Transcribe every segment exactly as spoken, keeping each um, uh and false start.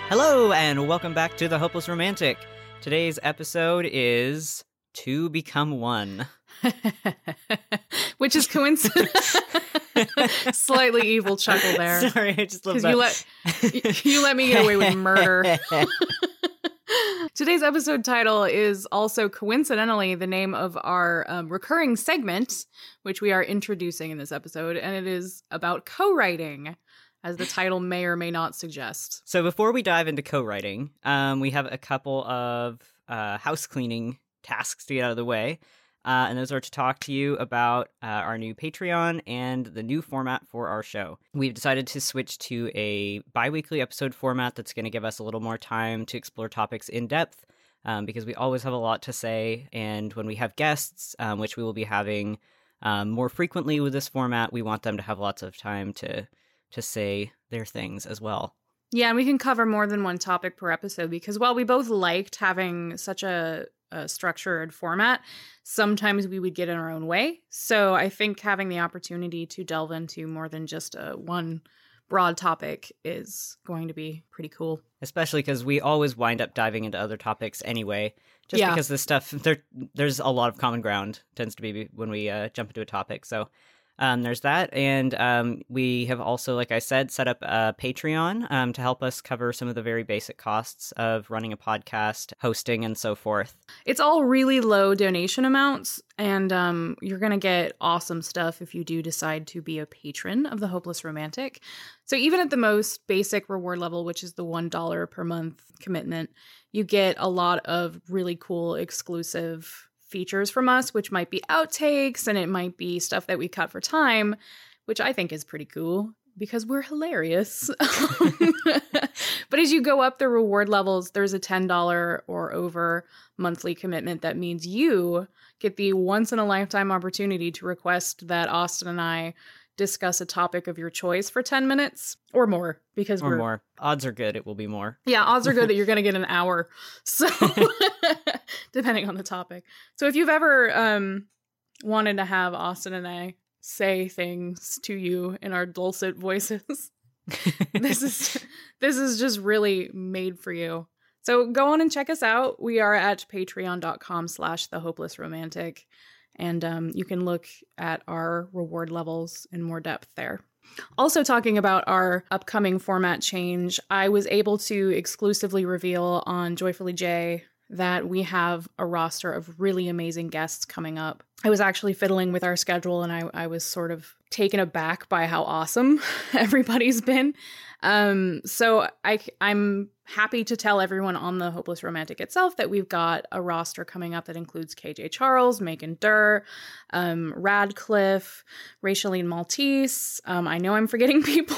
Hello, and welcome back to The Hopeless Romantic. Today's episode is To Become One. Which is coincident. Slightly evil chuckle there. Sorry, I just love Because that. you let, you let me get away with murder. Today's episode title is also coincidentally the name of our um, recurring segment, which we are introducing in this episode, and it is about co-writing, as the title may or may not suggest. So before we dive into co-writing, um, we have a couple of uh, house cleaning tasks to get out of the way. Uh, and those are to talk to you about uh, our new Patreon and the new format for our show. We've decided to switch to a bi-weekly episode format that's going to give us a little more time to explore topics in depth, um, because we always have a lot to say. And when we have guests, um, which we will be having um, more frequently with this format, we want them to have lots of time to to say their things as well. Yeah, and we can cover more than one topic per episode because while we both liked having such a, a structured format, sometimes we would get in our own way. So I think having the opportunity to delve into more than just a one broad topic is going to be pretty cool. Especially because we always wind up diving into other topics anyway, just Yeah. because this stuff, there, there's a lot of common ground tends to be when we uh, jump into a topic. So Um, there's that, and um, we have also, like I said, set up a Patreon um, to help us cover some of the very basic costs of running a podcast, hosting, and so forth. It's all really low donation amounts, and um, you're going to get awesome stuff if you do decide to be a patron of The Hopeless Romantic. So even at the most basic reward level, which is the one dollar per month commitment, you get a lot of really cool exclusive features from us, which might be outtakes and it might be stuff that we cut for time, which I think is pretty cool because we're hilarious. But as you go up the reward levels, there's a ten dollars or over monthly commitment that means you get the once in a lifetime opportunity to request that Austin and I discuss a topic of your choice for ten minutes or more because Or we're more. Odds are good it will be more. Yeah, odds are good that you're going to get an hour. So, depending on the topic. So, if you've ever um, wanted to have Austin and I say things to you in our dulcet voices, this is this is just really made for you. So, go on and check us out. We are at patreon.com slash the hopeless romantic. And um, you can look at our reward levels in more depth there. Also talking about our upcoming format change, I was able to exclusively reveal on Joyfully J that we have a roster of really amazing guests coming up. I was actually fiddling with our schedule and I, I was sort of taken aback by how awesome everybody's been. Um, so I, I'm happy to tell everyone on The Hopeless Romantic itself that we've got a roster coming up that includes K J Charles, Megan Durr, um, Radcliffe, Rachaeline Maltese. Um, I know I'm forgetting people.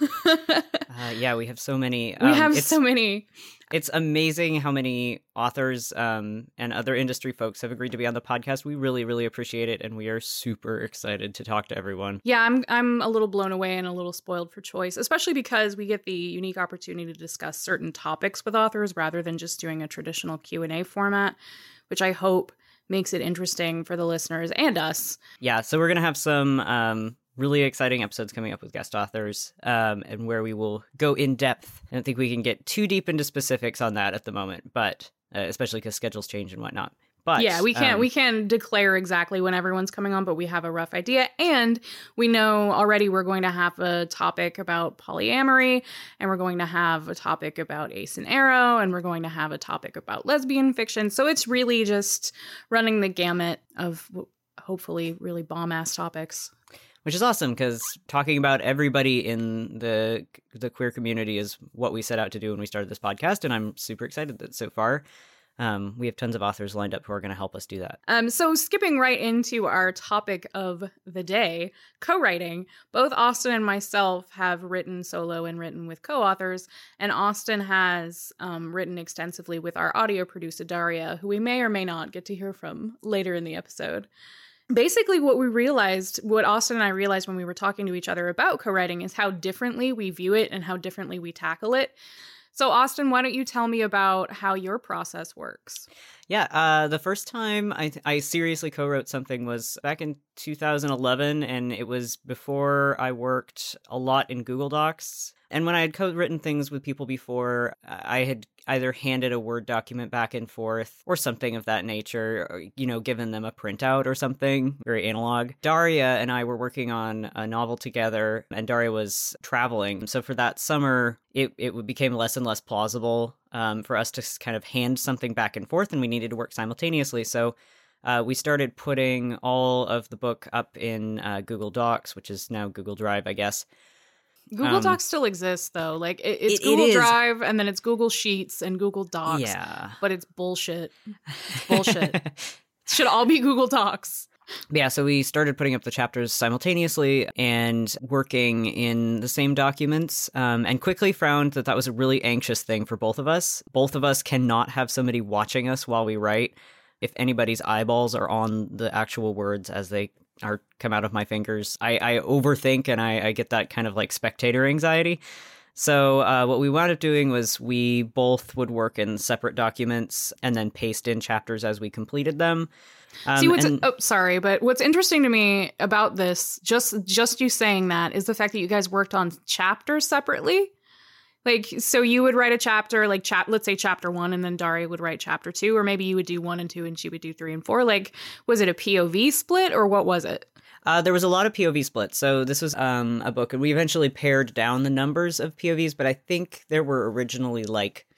uh, yeah, we have so many. We Um, have it's, so many. It's amazing how many authors um, and other industry folks have agreed to be on the podcast. We really, really appreciate it, and we are super excited to talk to everyone. Yeah, I'm I'm a little blown away and a little spoiled for choice, especially because we get the unique opportunity to discuss certain topics with authors rather than just doing a traditional Q and A format, which I hope makes it interesting for the listeners and us. Yeah, so we're going to have some um, really exciting episodes coming up with guest authors um, and where we will go in depth. I don't think we can get too deep into specifics on that at the moment, but uh, especially because schedules change and whatnot. But, yeah, we can't um, we can't declare exactly when everyone's coming on, but we have a rough idea. And we know already we're going to have a topic about polyamory, and we're going to have a topic about Ace and Arrow, and we're going to have a topic about lesbian fiction. So it's really just running the gamut of hopefully really bomb-ass topics. Which is awesome, because talking about everybody in the the queer community is what we set out to do when we started this podcast, and I'm super excited that so far um, we have tons of authors lined up who are going to help us do that. Um, so skipping right into our topic of the day, co-writing, both Austin and myself have written solo and written with co-authors, and Austin has um, written extensively with our audio producer, Daria, who we may or may not get to hear from later in the episode. Basically, what we realized, what Austin and I realized when we were talking to each other about co-writing is how differently we view it and how differently we tackle it. So, Austin, why don't you tell me about how your process works? Yeah, uh, the first time I I seriously co-wrote something was back in two thousand eleven, and it was before I worked a lot in Google Docs. And when I had co-written things with people before, I had either handed a Word document back and forth or something of that nature, or, you know, given them a printout or something, very analog. Daria and I were working on a novel together, and Daria was traveling. So for that summer, it, it became less and less plausible um, for us to kind of hand something back and forth, and we needed to work simultaneously. So uh, we started putting all of the book up in uh, Google Docs, which is now Google Drive, I guess. Google Um, Docs still exists, though. Like, it, it's it- it Google is. Drive, and then it's Google Sheets and Google Docs. Yeah. But it's bullshit. It's bullshit. It should all be Google Docs. Yeah, so we started putting up the chapters simultaneously and working in the same documents, um, and quickly found that that was a really anxious thing for both of us. Both of us cannot have somebody watching us while we write. If anybody's eyeballs are on the actual words as they are come out of my fingers, I, I overthink and I, I get that kind of like spectator anxiety. So uh, what we wound up doing was we both would work in separate documents and then paste in chapters as we completed them. Um, See, what's and- oh sorry, but what's interesting to me about this, just just you saying that, is the fact that you guys worked on chapters separately. Like, so you would write a chapter, like chap, let's say chapter one, and then Daria would write chapter two, or maybe you would do one and two, and she would do three and four. Like, was it a P O V split, or what was it? Uh, there was a lot of P O V splits. So this was um, a book, and we eventually pared down the numbers of P O Vs, but I think there were originally like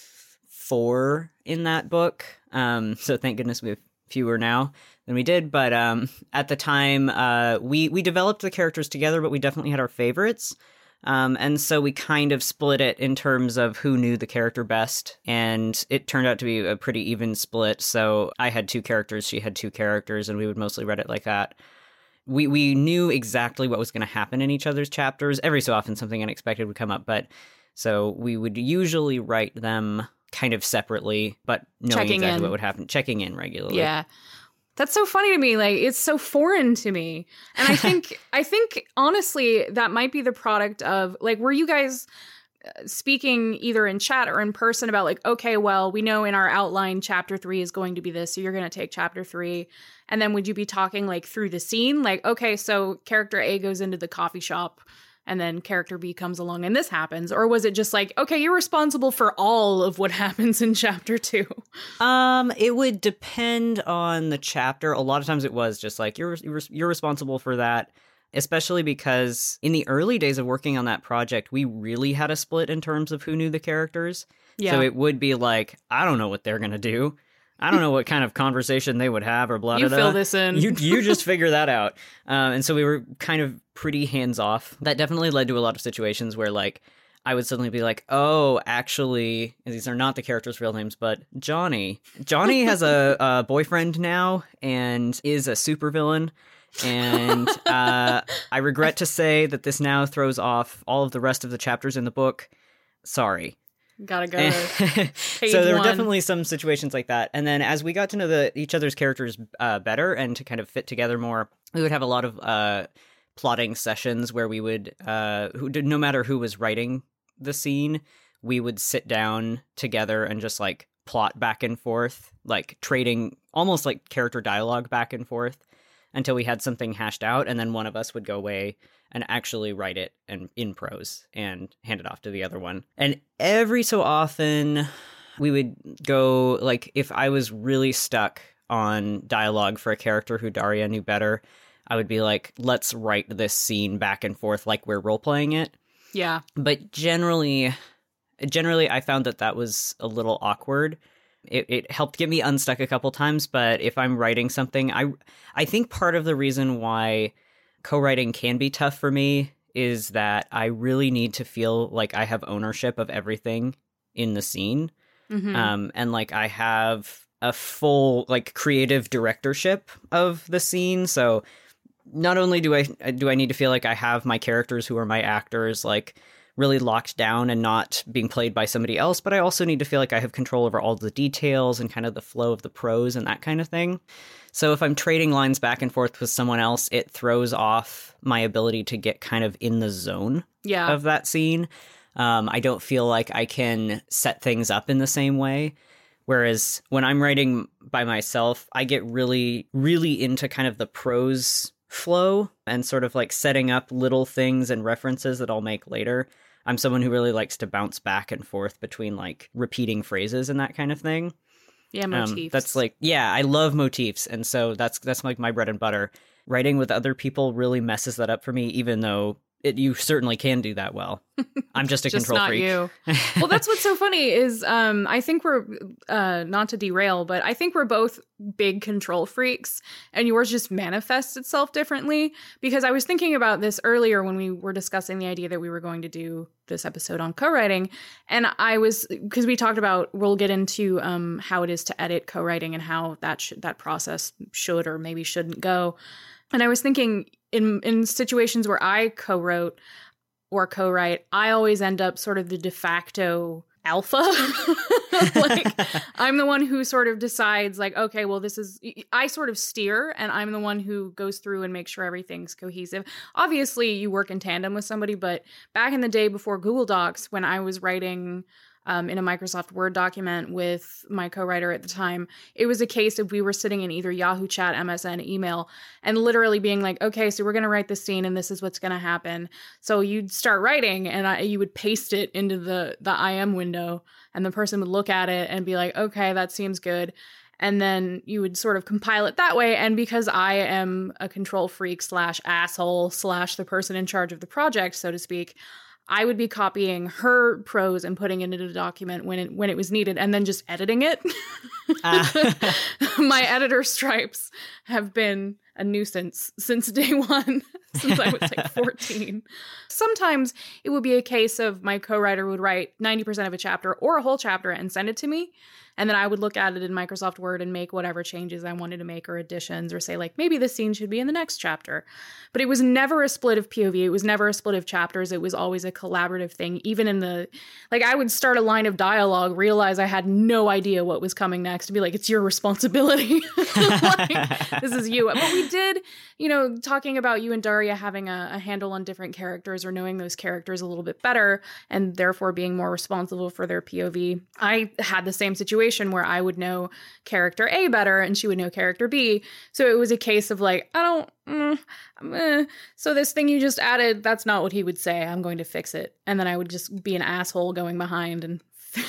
four in that book. Um, so thank goodness we have fewer now than we did. But um, at the time, uh, we, we developed the characters together, but we definitely had our favorites. Um, and so we kind of split it in terms of who knew the character best, and it turned out to be a pretty even split. So I had two characters, she had two characters, and we would mostly read it like that. We we knew exactly what was going to happen in each other's chapters. Every so often something unexpected would come up, but so we would usually write them kind of separately, but knowing Checking exactly in. what would happen, checking in regularly. Yeah. That's so funny to me. Like, it's so foreign to me. And I think, I think honestly, that might be the product of, like, were you guys uh, speaking either in chat or in person about, like, okay, well, we know in our outline, chapter three is going to be this, so you're going to take chapter three. And then would you be talking, like, through the scene? Like, okay, so character A goes into the coffee shop, and then character B comes along and this happens? Or was it just like, okay, you're responsible for all of what happens in chapter two? Um, it would depend on the chapter. A lot of times it was just like, you're you're, you're responsible for that, especially because in the early days of working on that project, we really had a split in terms of who knew the characters. Yeah. So it would be like, I don't know what they're going to do. I don't know what kind of conversation they would have or blah, You blah, fill blah. this in. You, you just figure that out. Um, and so we were kind of pretty hands-off. That definitely led to a lot of situations where, like, I would suddenly be like, oh, actually, and these are not the characters' real names, but Johnny. Johnny has a, a boyfriend now and is a supervillain. And uh, I regret to say that this now throws off all of the rest of the chapters in the book. Sorry. Gotta go to page So there were one. definitely some situations like that. And then as we got to know the each other's characters uh, better and to kind of fit together more, we would have a lot of uh, plotting sessions where we would, uh, who did, no matter who was writing the scene, we would sit down together and just like plot back and forth, like trading almost like character dialogue back and forth until we had something hashed out. And then one of us would go away and actually write it and in prose and hand it off to the other one. And every so often we would go, like, if I was really stuck on dialogue for a character who Daria knew better, I would be like, let's write this scene back and forth like we're role-playing it. Yeah. But generally, generally I found that that was a little awkward. It, it helped get me unstuck a couple times, but if I'm writing something, I, I think part of the reason why co-writing can be tough for me is that I really need to feel like I have ownership of everything in the scene. Mhm. Um, and like I have a full like creative directorship of the scene. So not only do I do I need to feel like I have my characters who are my actors like really locked down and not being played by somebody else, but I also need to feel like I have control over all the details and kind of the flow of the prose and that kind of thing. So if I'm trading lines back and forth with someone else, it throws off my ability to get kind of in the zone Yeah. of that scene. Um, I don't feel like I can set things up in the same way. Whereas when I'm writing by myself, I get really, really into kind of the prose flow and sort of like setting up little things and references that I'll make later. I'm someone who really likes to bounce back and forth between like repeating phrases and that kind of thing. Yeah, motifs. Um, that's like, yeah, I love motifs. And so that's that's like my bread and butter. Writing with other people really messes that up for me, even though it, you certainly can do that well. I'm just a just control not freak. You. Well, that's what's so funny is um, I think we're, uh, not to derail, but I think we're both big control freaks, and yours just manifests itself differently. Because I was thinking about this earlier when we were discussing the idea that we were going to do this episode on co-writing. And I was, because we talked about, we'll get into um, how it is to edit co-writing and how that sh- that process should or maybe shouldn't go. And I was thinking in in situations where I co-wrote or co-write, I always end up sort of the de facto alpha. Like, I'm the one who sort of decides, like, okay, well, this is, I sort of steer, and I'm the one who goes through and makes sure everything's cohesive. Obviously, you work in tandem with somebody, but back in the day before Google Docs, when I was writing Um, in a Microsoft Word document with my co-writer at the time, it was a case of we were sitting in either Yahoo Chat, M S N, email, and literally being like, okay, so we're going to write this scene and this is what's going to happen. So you'd start writing and I, you would paste it into the, the I M window, and the person would look at it and be like, okay, that seems good. And then you would sort of compile it that way. And because I am a control freak slash asshole slash the person in charge of the project, so to speak, I would be copying her prose and putting it into the document when it when it was needed, and then just editing it. Uh. My editor stripes have been a nuisance since day one, since I was like fourteen. Sometimes it would be a case of my co-writer would write ninety percent of a chapter or a whole chapter and send it to me. And then I would look at it in Microsoft Word and make whatever changes I wanted to make or additions, or say, like, maybe this scene should be in the next chapter. But it was never a split of P O V. It was never a split of chapters. It was always a collaborative thing. Even in the, like, I would start a line of dialogue, realize I had no idea what was coming next, to be like, it's your responsibility. Like, this is you. But we did, you know, talking about you and Daria having a, a handle on different characters or knowing those characters a little bit better and therefore being more responsible for their P O V. I had the same situation where I would know character A better and she would know character B. So it was a case of like, I don't, mm, eh. So this thing you just added, that's not what he would say. I'm going to fix it. And then I would just be an asshole going behind and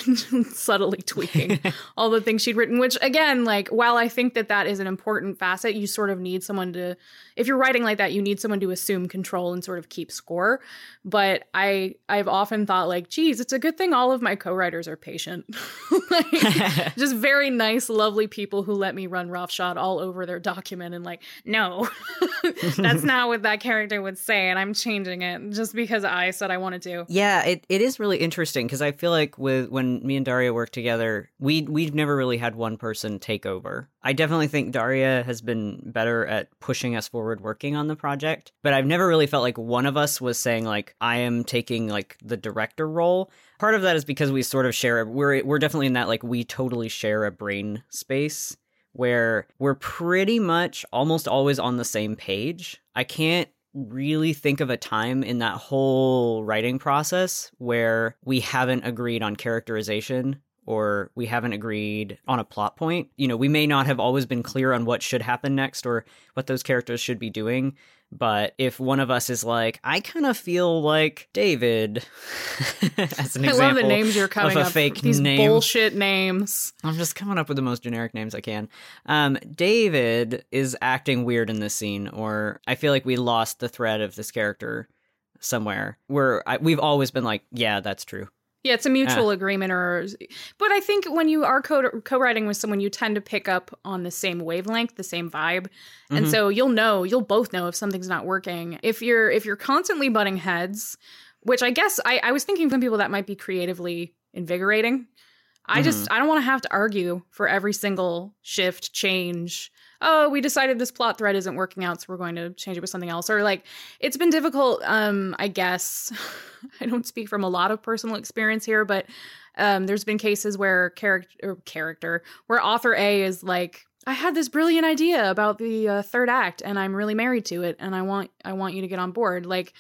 subtly tweaking all the things she'd written, which again, like, while I think that that is an important facet, you sort of need someone to, if you're writing like that, you need someone to assume control and sort of keep score. But I, I've often thought like, geez, it's a good thing all of my co-writers are patient. Like, just very nice, lovely people who let me run roughshod all over their document and like, no, that's not what that character would say. And I'm changing it just because I said I wanted to. Yeah, it, it is really interesting because I feel like with when me and Daria work together, we we've never really had one person take over. I definitely think Daria has been better at pushing us forward working on the project, but I've never really felt like one of us was saying like, I am taking like the director role. Part of that is because we sort of share, we're we're definitely in that like we totally share a brain space where we're pretty much almost always on the same page. I can't really think of a time in that whole writing process where we haven't agreed on characterization or we haven't agreed on a plot point. You know, we may not have always been clear on what should happen next or what those characters should be doing. But if one of us is like, I kind of feel like David, as an I example love the names you're coming of a up fake with. These name. bullshit names. I'm just coming up with the most generic names I can. Um, David is acting weird in this scene, or I feel like we lost the thread of this character somewhere. Where I, we've always been like, yeah, that's true. Yeah, it's a mutual uh. agreement, or, but I think when you are co- co-writing with someone, you tend to pick up on the same wavelength, the same vibe, mm-hmm. and so you'll know, you'll both know if something's not working. If you're if you're constantly butting heads, which I guess I, I was thinking from people that might be creatively invigorating. I mm-hmm. just I don't want to have to argue for every single shift, change. Oh, we decided this plot thread isn't working out, so we're going to change it with something else. Or like, it's been difficult, um, I guess. I don't speak from a lot of personal experience here, but um, there's been cases where character, or character, where author A is like, I had this brilliant idea about the uh, third act, and I'm really married to it, and I want, I want you to get on board. Like,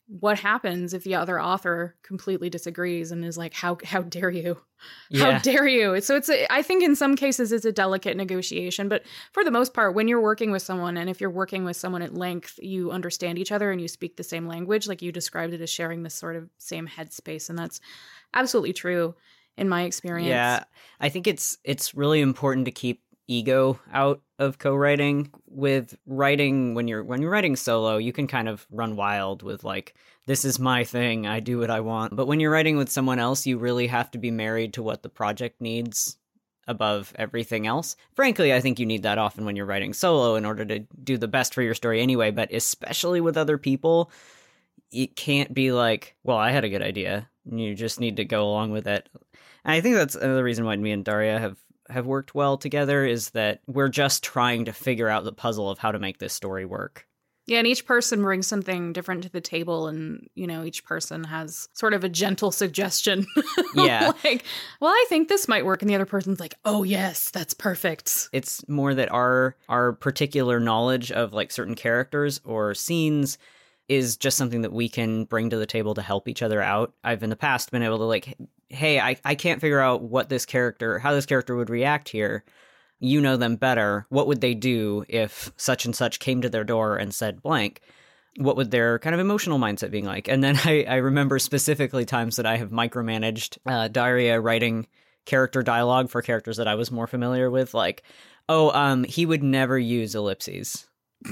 what happens if the other author completely disagrees and is like, how how dare you? Yeah. How dare you? So it's a, I think in some cases it's a delicate negotiation, but for the most part, when you're working with someone, and if you're working with someone at length, you understand each other and you speak the same language. Like you described it as sharing this sort of same headspace, and that's absolutely true in my experience. Yeah, I think it's it's really important to keep ego out of co-writing. With writing, when you're when you're writing solo, you can kind of run wild with like, this is my thing, I do what I want. But when you're writing with someone else, you really have to be married to what the project needs above everything else. Frankly, I think you need that often when you're writing solo in order to do the best for your story anyway, but especially with other people, it can't be like, well, I had a good idea. You just need to go along with it. And I think that's another reason why me and Daria have have worked well together, is that we're just trying to figure out the puzzle of how to make this story work. Yeah, and each person brings something different to the table, and, you know, each person has sort of a gentle suggestion. Yeah. Like, well, I think this might work, and the other person's like, oh, yes, that's perfect. It's more that our our particular knowledge of, like, certain characters or scenes is just something that we can bring to the table to help each other out. I've in the past been able to, like, hey, I, I can't figure out what this character, how this character would react here. You know them better. What would they do if such and such came to their door and said blank? What would their kind of emotional mindset being like? And then I, I remember specifically times that I have micromanaged uh, Daria writing character dialogue for characters that I was more familiar with. Like, oh, um, he would never use ellipses.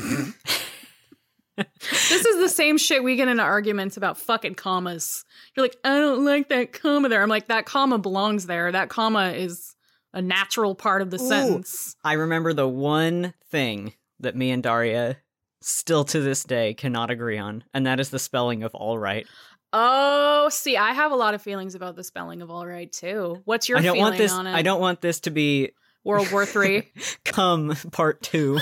This is the same shit we get into arguments about fucking commas. You're like, I don't like that comma there. I'm like, that comma belongs there. That comma is a natural part of the Ooh. sentence. I remember the one thing that me and Daria still to this day cannot agree on, and that is the spelling of all right. Oh, see, I have a lot of feelings about the spelling of all right, too. What's your I don't feeling want this, on it? I don't want this to be World War Three. Come part two.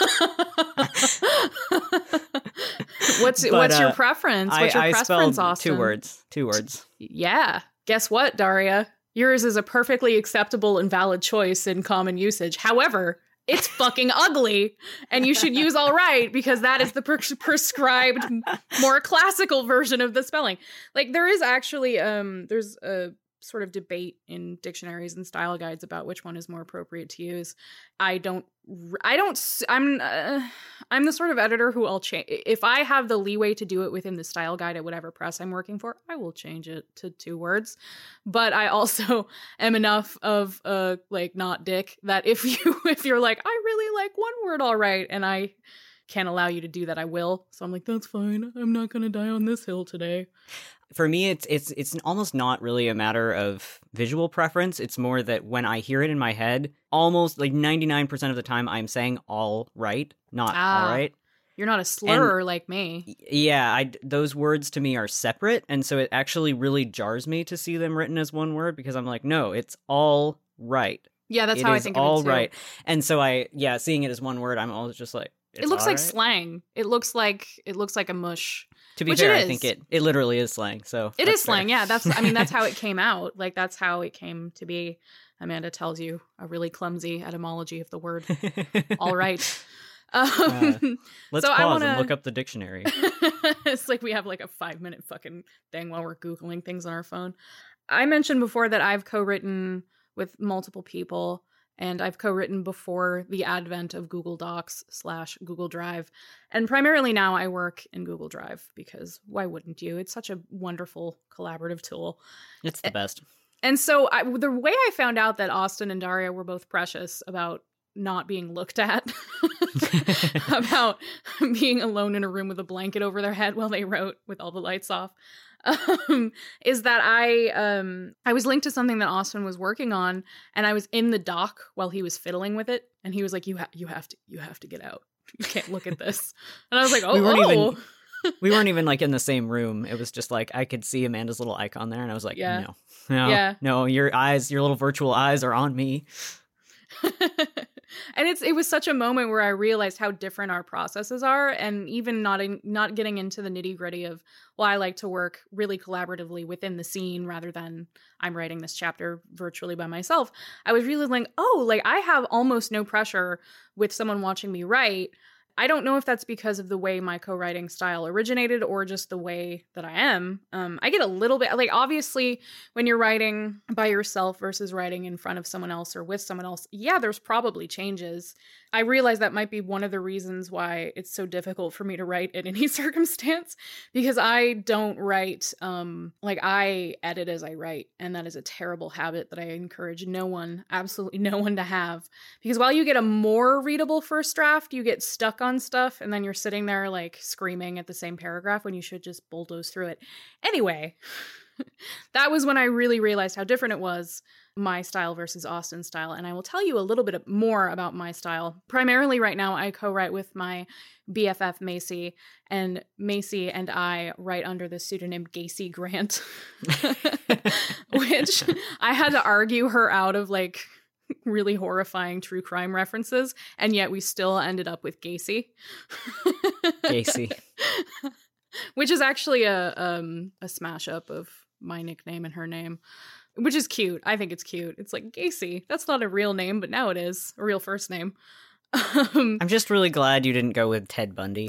what's But, what's uh, your preference? What's I, your I preference, spelled Austin? two words. Two words. Yeah. Guess what, Daria? Yours is a perfectly acceptable and valid choice in common usage. However, it's fucking ugly, and you should use all right because that is the pres- prescribed, more classical version of the spelling. Like, there is actually, um, there's a sort of debate in dictionaries and style guides about which one is more appropriate to use. I don't, I don't, I'm, uh, I'm the sort of editor who I'll change. If I have the leeway to do it within the style guide at whatever press I'm working for, I will change it to two words. But I also am enough of a, like, not dick that if you, if you're like, I really like one word all right, and I can't allow you to do that, I will. So I'm like, that's fine. I'm not going to die on this hill today. For me, it's it's it's almost not really a matter of visual preference. It's more that when I hear it in my head, almost like ninety-nine percent of the time, I'm saying all right, not Ah, all right. You're not a slurrer like me. Yeah, I, those words to me are separate, and so it actually really jars me to see them written as one word, because I'm like, no, it's all right. Yeah, that's It how I is think all of it too. right. And so I, yeah, seeing it as one word, I'm always just like, it's It looks all like right. slang. It looks like it looks like a mush. To be Which fair, it I is. think it it literally is slang. So It that's is slang, fair. yeah. That's I mean that's how it came out. Like that's how it came to be. Amanda tells you a really clumsy etymology of the word. All right. Um, Uh, Let's so pause I wanna... and look up the dictionary. It's like we have like a five minute fucking thing while we're Googling things on our phone. I mentioned before that I've co-written with multiple people, and I've co-written before the advent of Google Docs slash Google Drive. And primarily now I work in Google Drive because why wouldn't you? It's such a wonderful collaborative tool. It's the best. And so I, the way I found out that Austin and Daria were both precious about not being looked at, about being alone in a room with a blanket over their head while they wrote with all the lights off, um, is that I um, I was linked to something that Austin was working on, and I was in the dock while he was fiddling with it, and he was like, "You ha- you have to you have to get out. You can't look at this." And I was like, "Oh, We weren't oh. even- We weren't even like in the same room. It was just like I could see Amanda's little icon there, and I was like, Yeah. no, no, Yeah. no, your eyes, your little virtual eyes are on me. And it's it was such a moment where I realized how different our processes are, and even not in, not getting into the nitty gritty of, well, I like to work really collaboratively within the scene rather than I'm writing this chapter virtually by myself. I was really like, oh, like I have almost no pressure with someone watching me write. I don't know if that's because of the way my co-writing style originated or just the way that I am. Um, I get a little bit, like, obviously, when you're writing by yourself versus writing in front of someone else or with someone else, yeah, there's probably changes. I realize that might be one of the reasons why it's so difficult for me to write in any circumstance, because I don't write, um, like, I edit as I write, and that is a terrible habit that I encourage no one, absolutely no one to have. Because while you get a more readable first draft, you get stuck on stuff, and then you're sitting there, like, screaming at the same paragraph when you should just bulldoze through it. Anyway, that was when I really realized how different it was, my style versus Austin's style. And I will tell you a little bit more about my style. Primarily right now, I co-write with my B F F, Macy, and Macy and I write under the pseudonym Gacy Grant, which I had to argue her out of, like, really horrifying true crime references, and yet we still ended up with Gacy. Gacy. Which is actually a um a smash up of my nickname and her name, which is cute. I think it's cute. It's like, Gacy, that's not a real name, but now it is a real first name. Um, I'm just really glad you didn't go with Ted Bundy.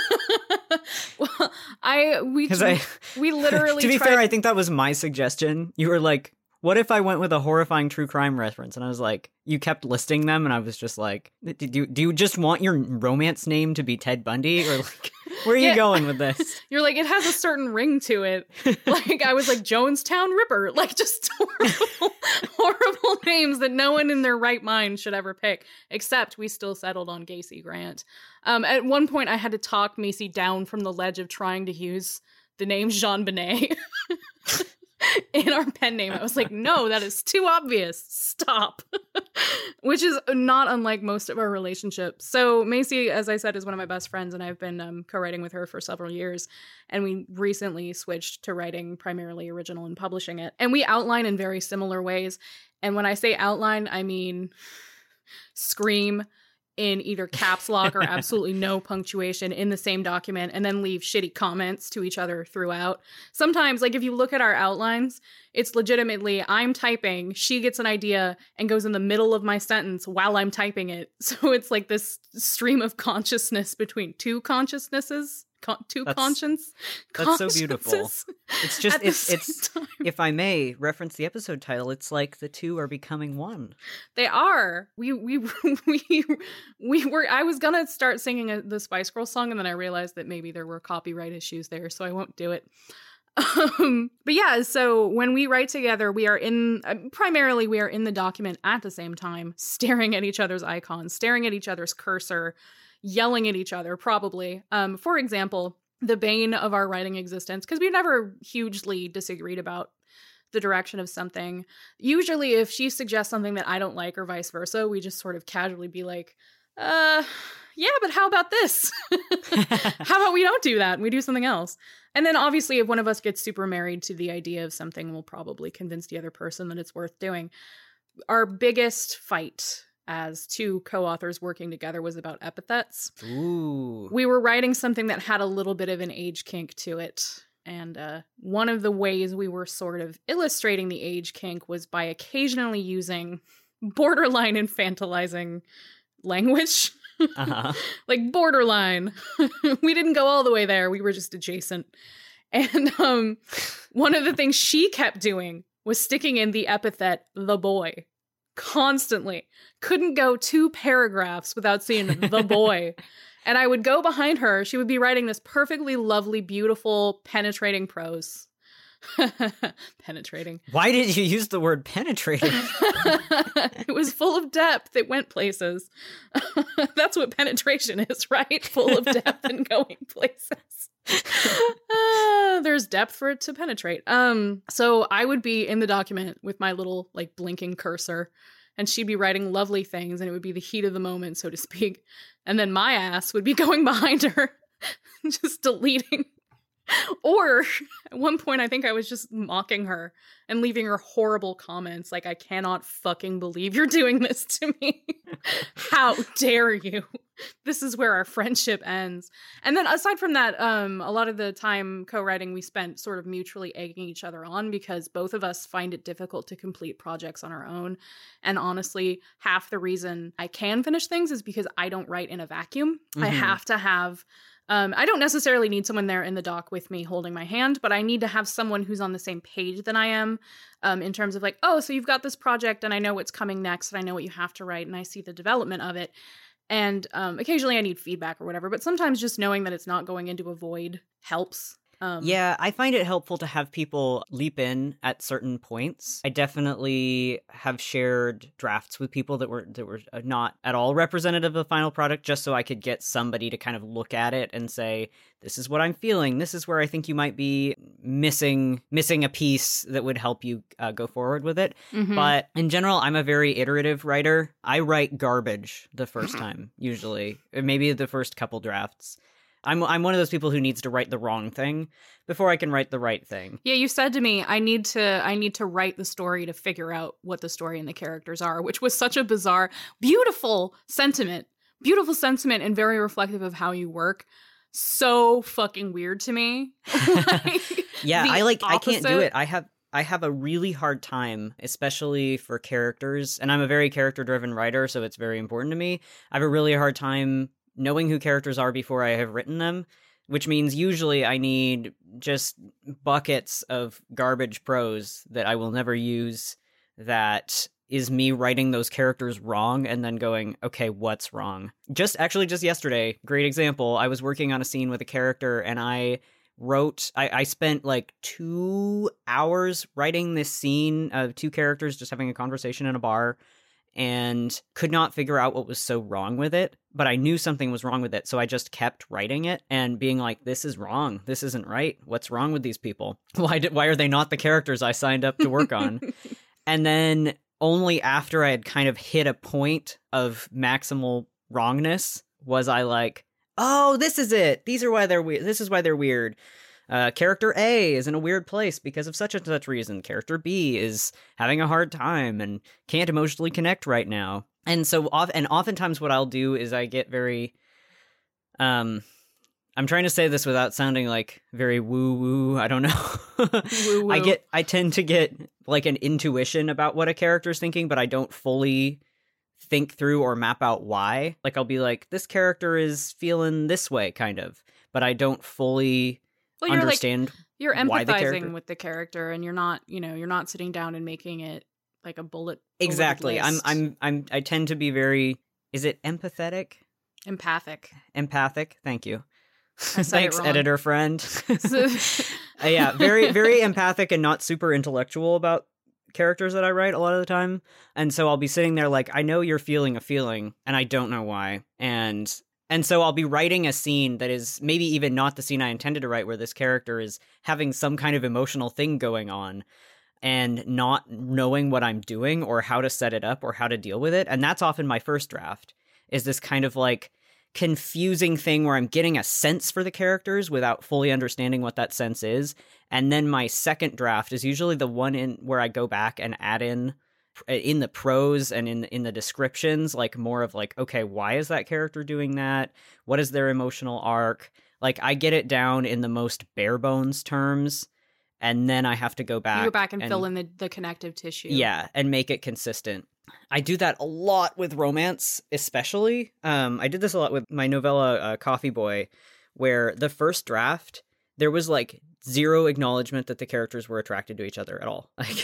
well, I we Because I, we literally to be tried... fair, I think that was my suggestion. You were like, what if I went with a horrifying true crime reference? And I was like, you kept listing them, and I was just like, do you, do you just want your romance name to be Ted Bundy? Or, like, where are you yeah. going with this? You're like, it has a certain ring to it. Like, I was like, Jonestown Ripper. Like, just horrible, horrible names that no one in their right mind should ever pick. Except we still settled on Gacy Grant. Um, at one point, I had to talk Macy down from the ledge of trying to use the name Jean Benet. In our pen name. I was like, no, that is too obvious. Stop. Which is not unlike most of our relationships. So Macy, as I said, is one of my best friends, and I've been um, co-writing with her for several years. And we recently switched to writing primarily original and publishing it. And we outline in very similar ways. And when I say outline, I mean scream in either caps lock or absolutely no punctuation in the same document, and then leave shitty comments to each other throughout. Sometimes, like, if you look at our outlines, it's legitimately I'm typing, she gets an idea and goes in the middle of my sentence while I'm typing it. So it's like this stream of consciousness between two consciousnesses. Con- two that's, conscience. That's so beautiful. It's just, it's, it's if I may reference the episode title, it's like the two are becoming one. They are. We, we, we, we were, I was gonna start singing a, the Spice Girls song, and then I realized that maybe there were copyright issues there, so I won't do it. Um, but yeah, so when we write together, we are in, uh, primarily we are in the document at the same time, staring at each other's icons, staring at each other's cursor, yelling at each other, probably. Um, for example, the bane of our writing existence, because we've never hugely disagreed about the direction of something. Usually, if she suggests something that I don't like or vice versa, we just sort of casually be like, uh, yeah, but how about this? How about we don't do that and we do something else? And then obviously, if one of us gets super married to the idea of something, we'll probably convince the other person that it's worth doing. Our biggest fight as two co-authors working together was about epithets. Ooh. We were writing something that had a little bit of an age kink to it. And uh, one of the ways we were sort of illustrating the age kink was by occasionally using borderline infantilizing language. Uh-huh. Like borderline. We didn't go all the way there. We were just adjacent. And um, one of the things she kept doing was sticking in the epithet, the boy. Constantly. Couldn't go two paragraphs without seeing the boy. And I would go behind her. She would be writing this perfectly lovely, beautiful, penetrating prose. Penetrating. Why did you use the word penetrating? It was full of depth. It went places. That's what penetration is, right? Full of depth and going places. uh, there's depth for it to penetrate. Um, so I would be in the document with my little, like, blinking cursor, and she'd be writing lovely things, and it would be the heat of the moment, so to speak. And then my ass would be going behind her, just deleting. Or at one point, I think I was just mocking her and leaving her horrible comments like, I cannot fucking believe you're doing this to me. How dare you? this is where our friendship ends. And then aside from that, um, a lot of the time co-writing we spent sort of mutually egging each other on because both of us find it difficult to complete projects on our own. And honestly, half the reason I can finish things is because I don't write in a vacuum. Mm-hmm. I have to have Um, I don't necessarily need someone there in the dock with me holding my hand, but I need to have someone who's on the same page than I am um, in terms of like, oh, so you've got this project and I know what's coming next and I know what you have to write and I see the development of it. And um, occasionally I need feedback or whatever, but sometimes just knowing that it's not going into a void helps. Um, yeah, I find it helpful to have people leap in at certain points. I definitely have shared drafts with people that were that were not at all representative of the final product, just so I could get somebody to kind of look at it and say, this is what I'm feeling. This is where I think you might be missing missing a piece that would help you uh, go forward with it. Mm-hmm. But in general, I'm a very iterative writer. I write garbage the first time, usually, or maybe the first couple drafts. I'm I'm one of those people who needs to write the wrong thing before I can write the right thing. Yeah, you said to me, I need to I need to write the story to figure out what the story and the characters are, which was such a bizarre, beautiful sentiment. Beautiful sentiment and very reflective of how you work. So fucking weird to me. like, yeah, I like opposite. I can't do it. I have I have a really hard time, especially for characters, and I'm a very character-driven writer, so it's very important to me. I have a really hard time knowing who characters are before I have written them, which means usually I need just buckets of garbage prose that I will never use that is me writing those characters wrong and then going, okay, what's wrong? Just actually just yesterday, great example, I was working on a scene with a character and I wrote, I, I spent like two hours writing this scene of two characters just having a conversation in a bar and could not figure out what was so wrong with it, but I knew something was wrong with it, so I just kept writing it and being like, this is wrong, this isn't right, what's wrong with these people? Why did, why are they not the characters I signed up to work on? And then only after I had kind of hit a point of maximal wrongness was I like, oh, this is it, these are why they're weird, this is why they're weird. Uh, character A is in a weird place because of such and such reason. Character B is having a hard time and can't emotionally connect right now. And so, off and oftentimes, what I'll do is I get very, um, I'm trying to say this without sounding like very woo woo. I don't know. Woo woo. I get, I tend to get like an intuition about what a character's thinking, but I don't fully think through or map out why. Like I'll be like, this character is feeling this way, kind of, but I don't fully. Well, you're understand like, you're empathizing the character. with the character and you're not, you know, you're not sitting down and making it like a bullet. Exactly. I'm I'm I'm I tend to be very, is it empathetic? Empathic. Empathic. Thank you. Thanks, editor friend. uh, yeah, very very empathic and not super intellectual about characters that I write a lot of the time. And so I'll be sitting there like, I know you're feeling a feeling and I don't know why. And And so I'll be writing a scene that is maybe even not the scene I intended to write, where this character is having some kind of emotional thing going on and not knowing what I'm doing or how to set it up or how to deal with it. And that's often my first draft, is this kind of like confusing thing where I'm getting a sense for the characters without fully understanding what that sense is. And then my second draft is usually the one in where I go back and add in in the prose and in in the descriptions, like more of like, okay, why is that character doing that? What is their emotional arc? Like I get it down in the most bare bones terms, and then I have to go back. You go back and, and fill in the, the connective tissue. Yeah, and make it consistent. I do that a lot with romance, especially. Um, I did this a lot with my novella uh, Coffee Boy, where the first draft, there was like zero acknowledgement that the characters were attracted to each other at all. Like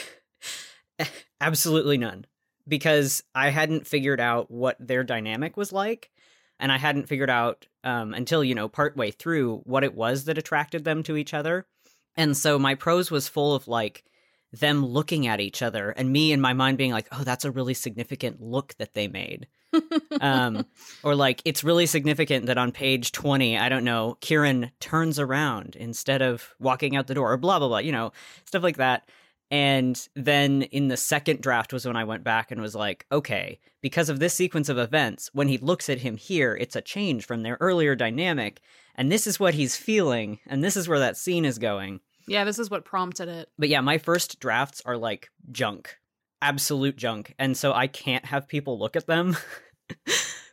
absolutely none, because I hadn't figured out what their dynamic was like, and I hadn't figured out um, until, you know, partway through what it was that attracted them to each other. And so my prose was full of like them looking at each other and me in my mind being like, oh, that's a really significant look that they made. um, or like, it's really significant that on page twenty, I don't know, Kieran turns around instead of walking out the door, or blah, blah, blah, you know, stuff like that. And then in the second draft was when I went back and was like, okay, because of this sequence of events, when he looks at him here, it's a change from their earlier dynamic. And this is what he's feeling. And this is where that scene is going. Yeah, this is what prompted it. But yeah, my first drafts are like junk, absolute junk. And so I can't have people look at them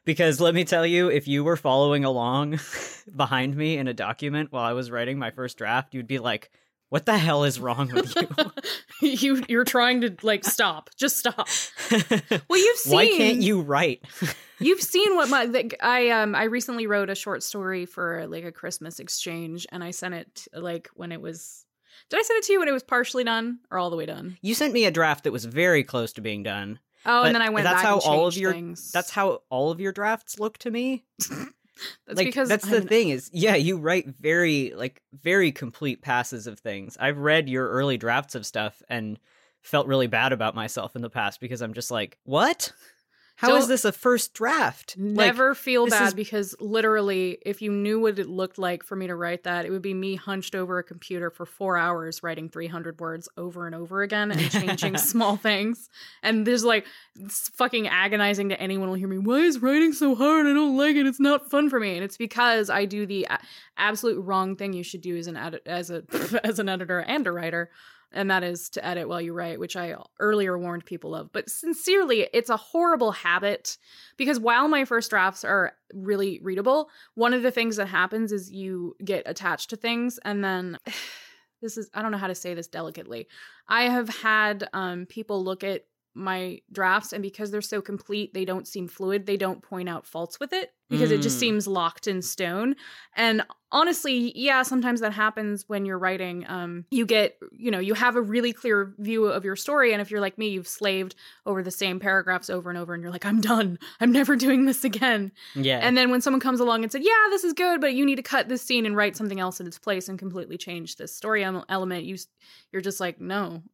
Because let me tell you, if you were following along behind me in a document while I was writing my first draft, you'd be like, what the hell is wrong with you? you you're trying to like stop. Just stop. Well, you've seen. Why can't you write? You've seen what my like, I um I recently wrote a short story for like a Christmas exchange, and I sent it like when it was. Did I send it to you when it was partially done or all the way done? You sent me a draft that was very close to being done. Oh, and then I went that's back how and all of changed your things. that's how all of your drafts look to me. That's like because that's I'm the an- thing is, yeah, you write very like very complete passes of things. I've read your early drafts of stuff and felt really bad about myself in the past because I'm just like, what? How is Don't- this a first draft? Never Like, feel this bad is- because literally, if you knew what it looked like for me to write that, it would be me hunched over a computer for four hours writing three hundred words over and over again and changing small things. And there's like, it's fucking agonizing to anyone who will hear me. Why is writing so hard? I don't like it. It's not fun for me. And it's because I do the a- absolute wrong thing you should do as an edit- as a as an editor and a writer. And that is to edit while you write, which I earlier warned people of. But sincerely, it's a horrible habit because while my first drafts are really readable, one of the things that happens is you get attached to things. And then this is, I don't know how to say this delicately. I have had um, people look at my drafts, and because they're so complete, they don't seem fluid. They don't point out faults with it because mm. it just seems locked in stone. And honestly, yeah, sometimes that happens when you're writing. Um, you get, you know, you have a really clear view of your story. And if you're like me, you've slaved over the same paragraphs over and over and you're like, I'm done. I'm never doing this again. Yeah. And then when someone comes along and said, yeah, this is good, but you need to cut this scene and write something else in its place and completely change this story element, you, you're just like, no.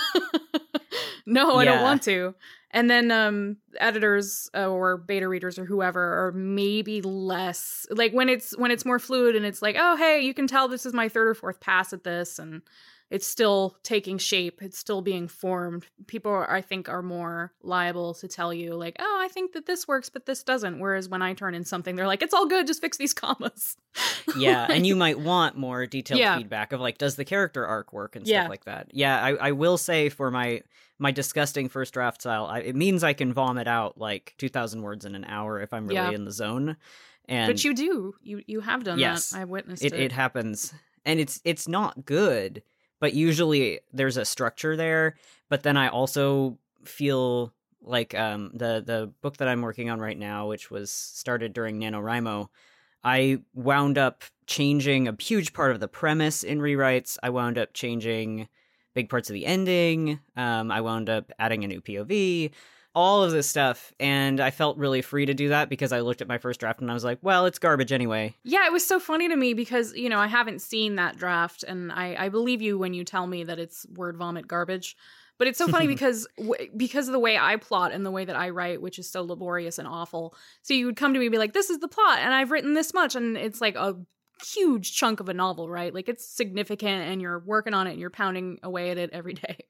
No, I Yeah. don't want to. And then um, editors uh, or beta readers or whoever are maybe less like when it's when it's more fluid and it's like, oh, hey, you can tell this is my third or fourth pass at this and it's still taking shape. It's still being formed. People, are, I think, are more liable to tell you like, oh, I think that this works, but this doesn't. Whereas when I turn in something, they're like, it's all good. Just fix these commas. Yeah, and you might want more detailed Yeah. feedback of like, does the character arc work and Yeah. stuff like that. Yeah, I, I will say for my my disgusting first draft style, I, it means I can vomit out like two thousand words in an hour if I'm really Yeah. in the zone. And But you do. You you have done Yes. that. I witnessed it, it. it happens, and it's it's not good, but usually there's a structure there. But then I also feel like um the the book that I'm working on right now, which was started during NaNoWriMo, I wound up changing a huge part of the premise in rewrites. I wound up changing big parts of the ending. Um, I wound up adding a new P O V, all of this stuff. And I felt really free to do that because I looked at my first draft and I was like, well, it's garbage anyway. Yeah, it was so funny to me because, you know, I haven't seen that draft and I, I believe you when you tell me that it's word vomit garbage. But it's so funny because w- because of the way I plot and the way that I write, which is so laborious and awful. So you would come to me and be like, this is the plot and I've written this much. And it's like a huge chunk of a novel, right? Like it's significant and you're working on it and you're pounding away at it every day.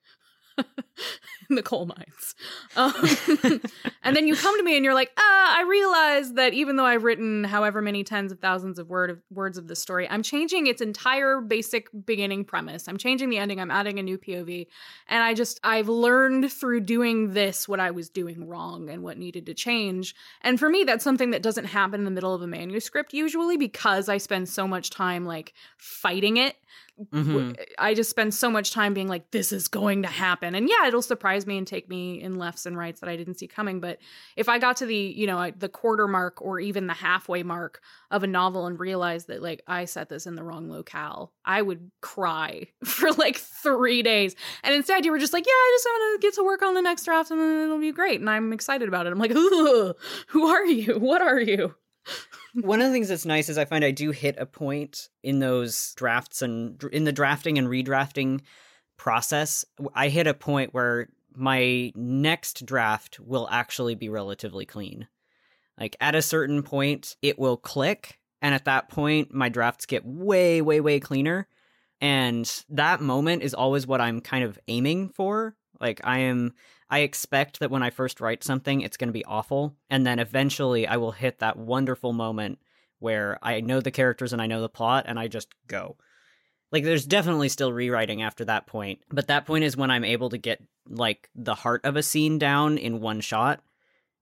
In the coal mines. Um, and then you come to me and you're like, ah, I realize that even though I've written however many tens of thousands of word of words of the story, I'm changing its entire basic beginning premise. I'm changing the ending. I'm adding a new P O V. And I just, I've learned through doing this what I was doing wrong and what needed to change. And for me, that's something that doesn't happen in the middle of a manuscript usually because I spend so much time like fighting it. Mm-hmm. I just spend so much time being like, this is going to happen. And yeah, it'll surprise me and take me in lefts and rights that I didn't see coming. But if I got to the, you know, the quarter mark or even the halfway mark of a novel and realized that like I set this in the wrong locale, I would cry for like three days. And instead you were just like, yeah, I just want to get to work on the next draft and then it'll be great. And I'm excited about it. I'm like, ugh, who are you? What are you? One of the things that's nice is I find I do hit a point in those drafts and in the drafting and redrafting process. I hit a point where my next draft will actually be relatively clean. Like at a certain point, it will click. And at that point, my drafts get way, way, way cleaner. And that moment is always what I'm kind of aiming for. Like I am, I expect that when I first write something, it's going to be awful. And then eventually I will hit that wonderful moment where I know the characters and I know the plot and I just go. Like there's definitely still rewriting after that point. But that point is when I'm able to get like the heart of a scene down in one shot.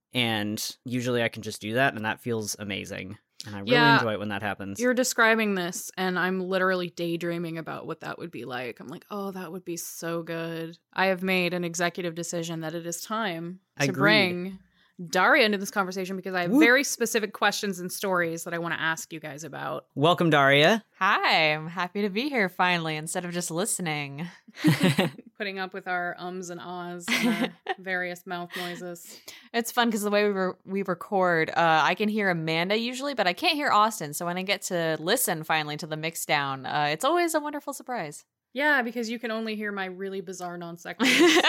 And usually I can just do that, and that feels amazing. And I really Yeah, enjoy it when that happens. You're describing this, and I'm literally daydreaming about what that would be like. I'm like, oh, that would be so good. I have made an executive decision that it is time to Agreed. bring Daria into this conversation because I have Whoop. very specific questions and stories that I want to ask you guys about. Welcome, Daria. Hi, I'm happy to be here finally instead of just listening. Putting up with our ums and ahs and our various mouth noises. It's fun because the way we re- we record, uh, I can hear Amanda usually, but I can't hear Austin. So when I get to listen finally to the mix down, uh, it's always a wonderful surprise. Yeah, because you can only hear my really bizarre non sequiturs.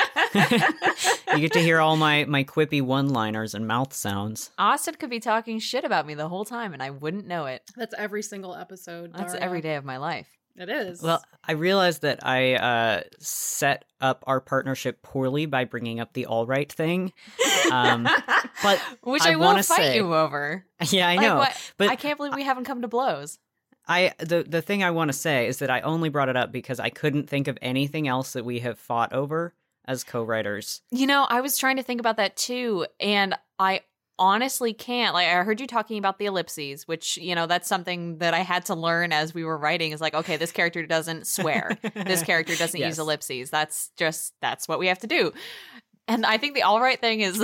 You get to hear all my, my quippy one-liners and mouth sounds. Austin could be talking shit about me the whole time and I wouldn't know it. That's every single episode. That's Daria. every day of my life. It is. Well, I realized that I uh, set up our partnership poorly by bringing up the all right thing. Um, but Which I I, will wanna fight say- you over. Yeah, I Like, know. what- But I can't believe we haven't come to blows. I the the thing I want to say is that I only brought it up because I couldn't think of anything else that we have fought over as co-writers. You know, I was trying to think about that too, and I honestly can't. Like, I heard you talking about the ellipses, which, you know, that's something that I had to learn as we were writing is like, okay, this character doesn't swear. This character doesn't Yes. use ellipses. That's just, that's what we have to do. And I think the all right thing is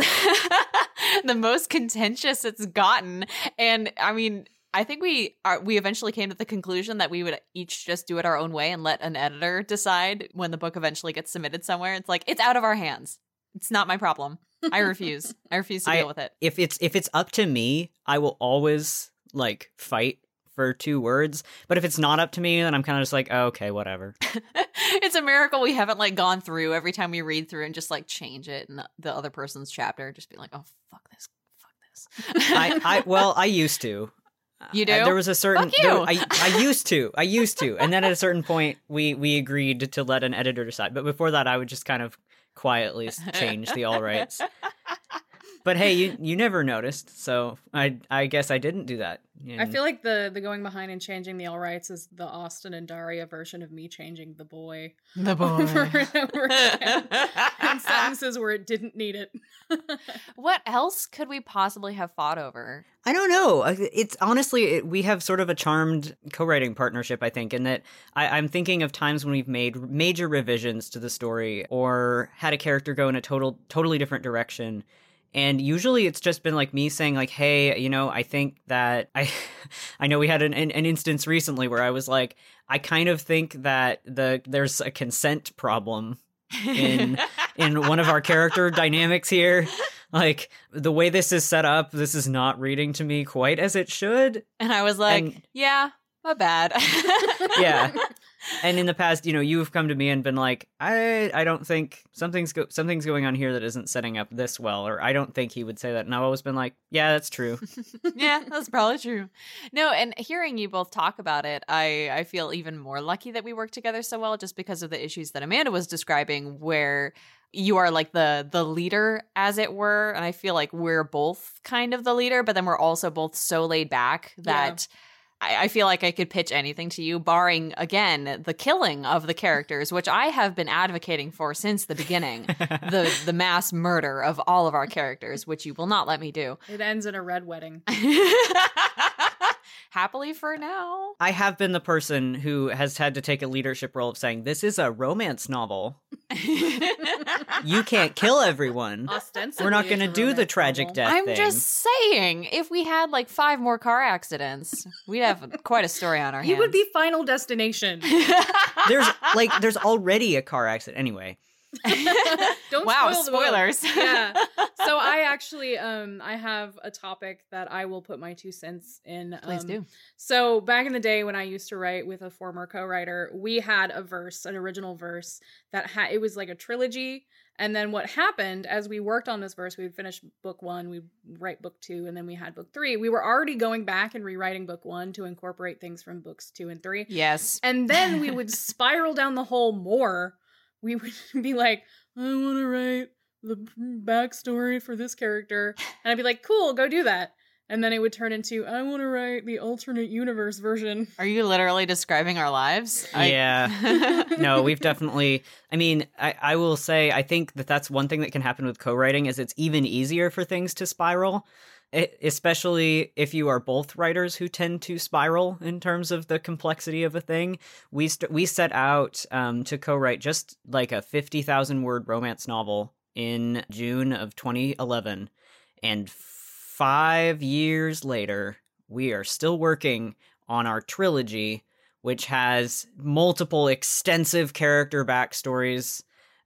the most contentious it's gotten. And I mean, I think we are, we eventually came to the conclusion that we would each just do it our own way and let an editor decide when the book eventually gets submitted somewhere. It's like, it's out of our hands. It's not my problem. I refuse. I refuse to I- deal with it. If it's if it's up to me, I will always like fight for two words. But if it's not up to me, then I'm kind of just like, oh, okay, whatever. It's a miracle we haven't like gone through every time we read through and just like change it in the, the other person's chapter. Just be like, oh, fuck this. Fuck this. I, I well, I used to. You do? Uh, there was a certain. Fuck you. there- I I used to. I used to, and then at a certain point, we we agreed to let an editor decide. But before that, I would just kind of quietly s- change the all rights. But hey, you you never noticed, so I I guess I didn't do that. I And- feel like the the going behind and changing the all rights is the Austin and Daria version of me changing the boy The over and over again in sentences where it didn't need it. What else could we possibly have fought over? I don't know. I- It's honestly, it, we have sort of a charmed co-writing partnership, I think, in that I, I'm thinking of times when we've made major revisions to the story or had a character go in a total, totally different direction. And usually it's just been like me saying like, hey, you know, I think that I, I know we had an, an, an instance recently where I was like, I kind of think that the there's a consent problem in in one of our character dynamics here. Like the way this is set up, this is not reading to me quite as it should. And I was like, And- yeah, my bad. Yeah. And in the past, you know, you've come to me and been like, I I don't think something's go- something's going on here that isn't setting up this well, or I don't think he would say that. And I've always been like, yeah, that's true. Yeah, that's probably true. No, and hearing you both talk about it, I, I feel even more lucky that we work together so well just because of the issues that Amanda was describing where you are like the the leader, as it were. And I feel like we're both kind of the leader, but then we're also both so laid back that I, I feel like I could pitch anything to you, barring, again, the killing of the characters, which I have been advocating for since the beginning. the the mass murder of all of our characters, which you will not let me do. It ends in a red wedding. Happily for now. I have been the person who has had to take a leadership role of saying, this is a romance novel. You can't kill everyone. Ostensibly, We're not it's going to a do the romance tragic novel. death I'm thing. just saying, if we had like five more car accidents, we'd have quite a story on our hands. You would be Final Destination. There's like there's already a car accident anyway. Don't Wow, spoil the book. spoilers. Yeah. So I actually um I have a topic that I will put my two cents in. Please um, do. So back in the day when I used to write with a former co-writer, we had a verse, an original verse that had it was like a trilogy. And then what happened as we worked on this verse, we would finish book one, we'd write book two, and then we had book three. We were already going back and rewriting book one to incorporate things from books two and three. Yes. And then we would spiral down the hole more. We would be like, I want to write the backstory for this character. And I'd be like, cool, go do that. And then it would turn into, I want to write the alternate universe version. Are you literally describing our lives? Yeah. I... No, we've definitely, I mean, I, I will say, I think that that's one thing that can happen with co-writing is it's even easier for things to spiral, it, especially if you are both writers who tend to spiral in terms of the complexity of a thing. We, st- we set out um, to co-write just like a fifty thousand word romance novel in June of twenty eleven, and five years later, we are still working on our trilogy, which has multiple extensive character backstories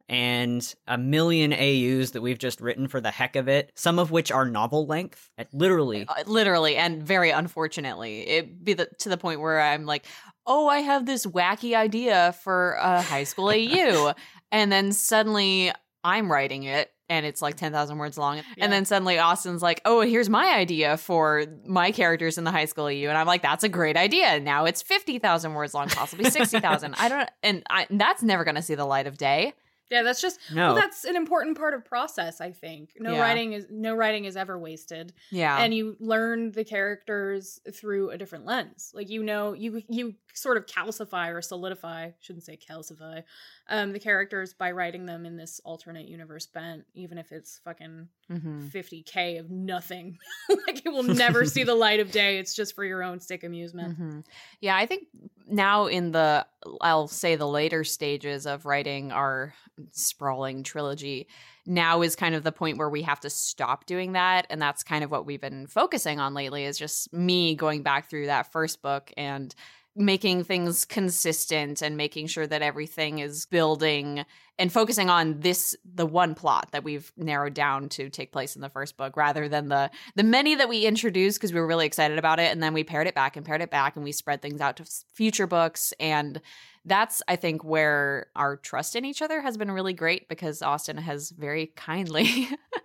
and a million A Us that we've just written for the heck of it, some of which are novel length, literally. Uh, literally, and very unfortunately. It be the, to the point where I'm like, oh, I have this wacky idea for a high school A U. And then suddenly I'm writing it. And it's like ten thousand words long. Yeah. And then suddenly Austin's like, oh, here's my idea for my characters in the high school A U. And I'm like, that's a great idea. Now it's fifty thousand words long, possibly sixty thousand. I don't, and I, that's never going to see the light of day. Yeah, that's just, no. well, that's an important part of process, I think. No Yeah. writing is, no writing is ever wasted. Yeah. And you learn the characters through a different lens. Like, you know, you, you sort of calcify or solidify, shouldn't say calcify, um, the characters by writing them in this alternate universe bent, even if it's fucking mm-hmm. fifty K of nothing. Like, it will never see the light of day. It's just for your own sick amusement. Mm-hmm. Yeah, I think now in the, I'll say the later stages of writing our sprawling trilogy, now is kind of the point where we have to stop doing that. And that's kind of what we've been focusing on lately, is just me going back through that first book and making things consistent and making sure that everything is building and focusing on this, the one plot that we've narrowed down to take place in the first book, rather than the the many that we introduced because we were really excited about it. And then we pared it back and pared it back and we spread things out to future books. And that's, I think, where our trust in each other has been really great, because Austin has very kindly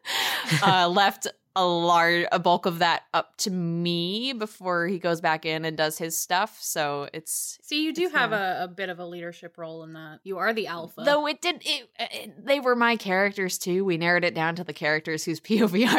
uh, left a large, a bulk of that up to me before he goes back in and does his stuff. So it's See, you do it's have not- a, a bit of a leadership role in that. You are the alpha. Though it did, it, it, they were my characters too. We narrowed it down to the characters whose P O V I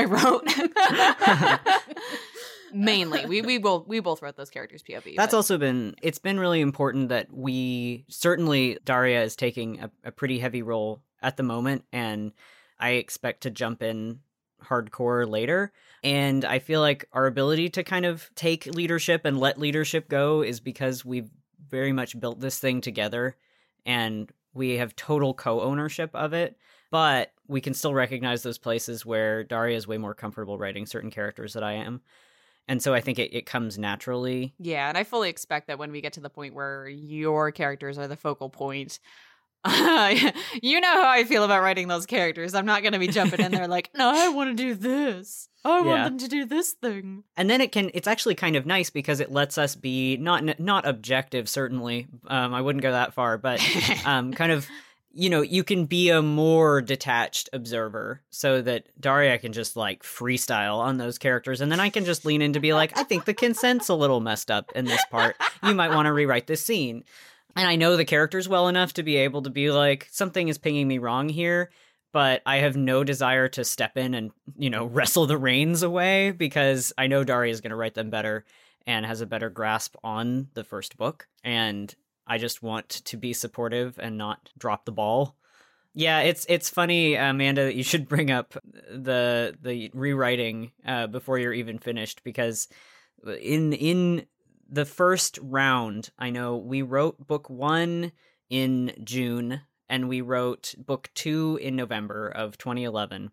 wrote. Mainly, we we both we both wrote those characters' P O V. That's but. also been, it's been really important that we, certainly Daria is taking a, a pretty heavy role at the moment, and I expect to jump in hardcore later. And I feel like our ability to kind of take leadership and let leadership go is because we've very much built this thing together and we have total co-ownership of it. But we can still recognize those places where Daria is way more comfortable writing certain characters than I am. And so I think it, it comes naturally. Yeah, and I fully expect that when we get to the point where your characters are the focal point, uh, you know how I feel about writing those characters. I'm not going to be jumping in there like, no, I want to do this. I want Yeah. them to do this thing. And then it can, it's actually kind of nice because it lets us be not not objective, certainly. Um, I wouldn't go that far, but um, kind of, you know, you can be a more detached observer so that Daria can just like freestyle on those characters. And then I can just lean in to be like, I think the consent's a little messed up in this part. You might want to rewrite this scene. And I know the characters well enough to be able to be like, something is pinging me wrong here, but I have no desire to step in and, you know, wrestle the reins away because I know Daria is going to write them better and has a better grasp on the first book. And I just want to be supportive and not drop the ball. Yeah, it's it's funny, Amanda, that you should bring up the the rewriting uh, before you're even finished, because in in the first round, I know we wrote book one in June and we wrote book two in November of twenty eleven.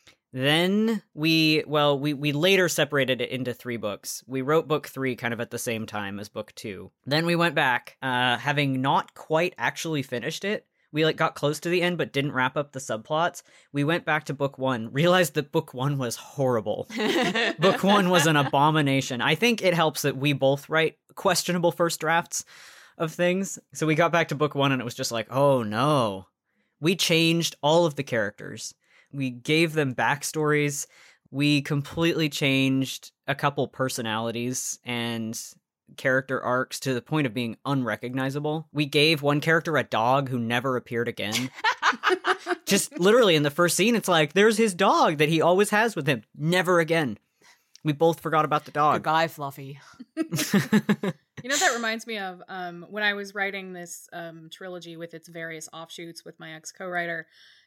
Then we, well, we, we later separated it into three books. We wrote book three kind of at the same time as book two. Then we went back, uh, having not quite actually finished it. We like got close to the end, but didn't wrap up the subplots. We went back to book one, realized that book one was horrible. Book one was an abomination. I think it helps that we both write questionable first drafts of things. So we got back to book one and it was just like, oh no. We changed all of the characters. We gave them backstories. We completely changed a couple personalities and character arcs to the point of being unrecognizable. We gave one character a dog who never appeared again. Just literally in the first scene, it's like, there's his dog that he always has with him. Never again. We both forgot about the dog. Good guy, Fluffy. You know, that reminds me of um, when I was writing this um, trilogy with its various offshoots with my ex co-writer.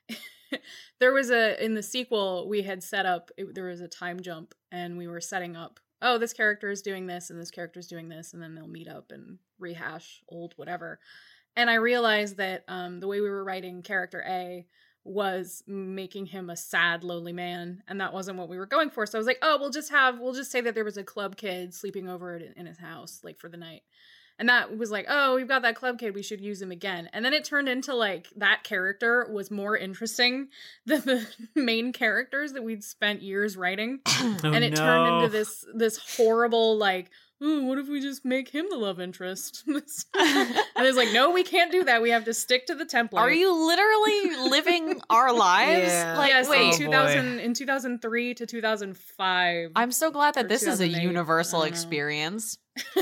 There was a, in the sequel, we had set up, it, there was a time jump, and we were setting up, oh, this character is doing this, and this character is doing this, and then they'll meet up and rehash old whatever. And I realized that um, the way we were writing character A was making him a sad, lonely man, and that wasn't what we were going for. So I was like, oh, we'll just have, we'll just say that there was a club kid sleeping over in his house, like, for the night. And that was like, oh, we've got that club kid, we should use him again. And then it turned into, like, that character was more interesting than the main characters that we'd spent years writing. Oh, and it no. turned into this this horrible, like, ooh, what if we just make him the love interest? And it's like, no, we can't do that. We have to stick to the template. Are you literally living our lives? Yeah. Like, yes, wait. in two thousand, in two thousand three to two thousand five. I'm so glad that Or this is a two thousand eight. universal I don't know. experience.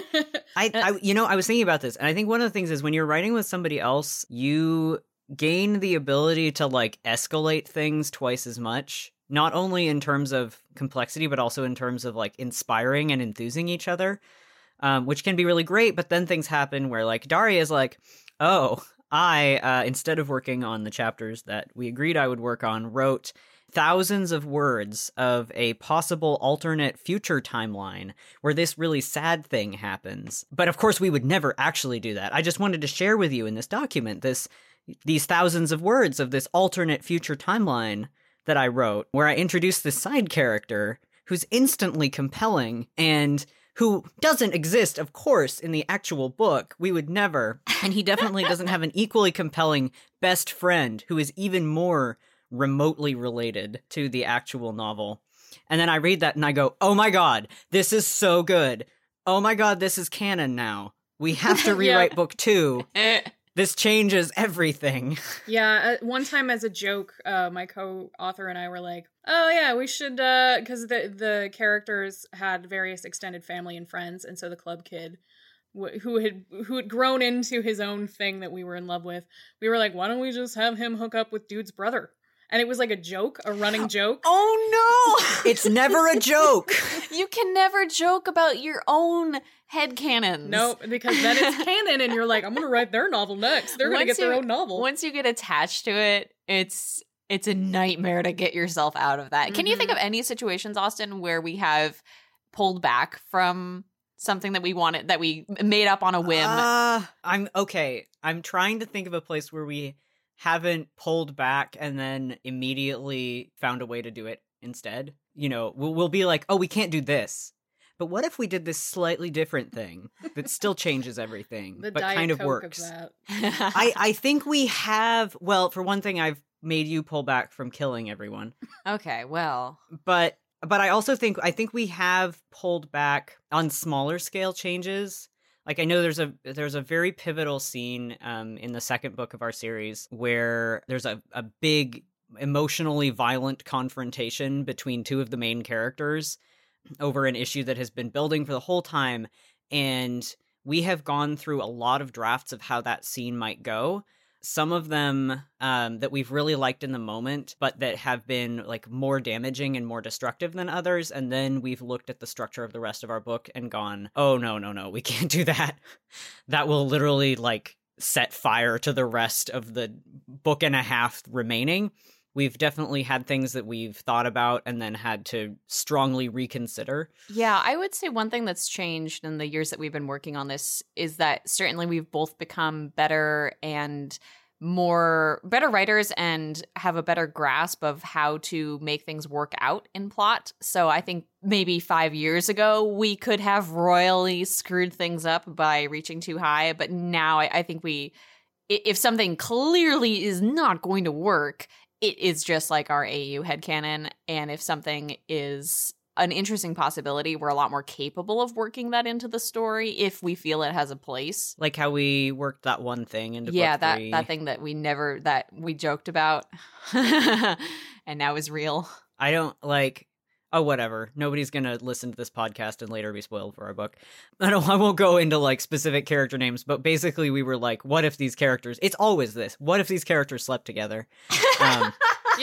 I, I, you know, I was thinking about this, and I think one of the things is when you're writing with somebody else, you gain the ability to, like, escalate things twice as much. Not only in terms of complexity, but also in terms of, like, inspiring and enthusing each other, um, which can be really great. But then things happen where, like, Daria is like, oh, I, uh, instead of working on the chapters that we agreed I would work on, wrote thousands of words of a possible alternate future timeline where this really sad thing happens. But of course, we would never actually do that. I just wanted to share with you in this document this these thousands of words of this alternate future timeline that I wrote, where I introduced this side character who's instantly compelling and who doesn't exist, of course, in the actual book. We would never. And he definitely doesn't have an equally compelling best friend who is even more remotely related to the actual novel. And then I read that and I go, oh my god, this is so good. Oh my god, this is canon now. We have to rewrite Yeah. book two. This changes everything. Yeah, uh, one time as a joke, uh, my co-author and I were like, "Oh yeah, we should," because the the characters had various extended family and friends, and so the club kid, wh- who had who had grown into his own thing that we were in love with, we were like, "Why don't we just have him hook up with dude's brother?" And it was like a joke, a running joke. Oh no! It's never a joke. You can never joke about your own headcanons. No, because then it's canon, and you're like, "I'm gonna write their novel next. They're gonna Once get their you- own novel." Once you get attached to it, it's it's a nightmare to get yourself out of that. Can you think Mhm. of any situations, Austin, where we have pulled back from something that we wanted, that we made up on a whim? Uh, I'm okay. I'm trying to think of a place where we haven't pulled back and then immediately found a way to do it instead. You know, we'll, we'll be like, oh, we can't do this. But what if we did this slightly different thing that still changes everything, the but Diet kind of Coke works? Of that. I, I think we have, well, for one thing, I've made you pull back from killing everyone. Okay, well, But but I also think I think we have pulled back on smaller scale changes. Like, I know there's a there's a very pivotal scene um, in the second book of our series where there's a, a big emotionally violent confrontation between two of the main characters over an issue that has been building for the whole time. And we have gone through a lot of drafts of how that scene might go. Some of them um, that we've really liked in the moment, but that have been like more damaging and more destructive than others. And then we've looked at the structure of the rest of our book and gone, oh, no, no, no, we can't do that. That will literally like set fire to the rest of the book and a half remaining. We've definitely had things that we've thought about and then had to strongly reconsider. yeah, I would say one thing that's changed in the years that we've been working on this is that certainly we've both become better and more better writers and have a better grasp of how to make things work out in plot. So I think maybe five years ago we could have royally screwed things up by reaching too high, but now I, I think we, i- if something clearly is not going to work, it is just like our A U headcanon. And if something is an interesting possibility, we're a lot more capable of working that into the story if we feel it has a place. Like how we worked that one thing into Yeah, book that, three. that thing that we never, that we joked about and now is real. I don't like. Oh, whatever. Nobody's gonna listen to this podcast and later be spoiled for our book. I don't. I won't go into like specific character names, but basically we were like, what if these characters? It's always this. What if these characters slept together? Um, Yeah.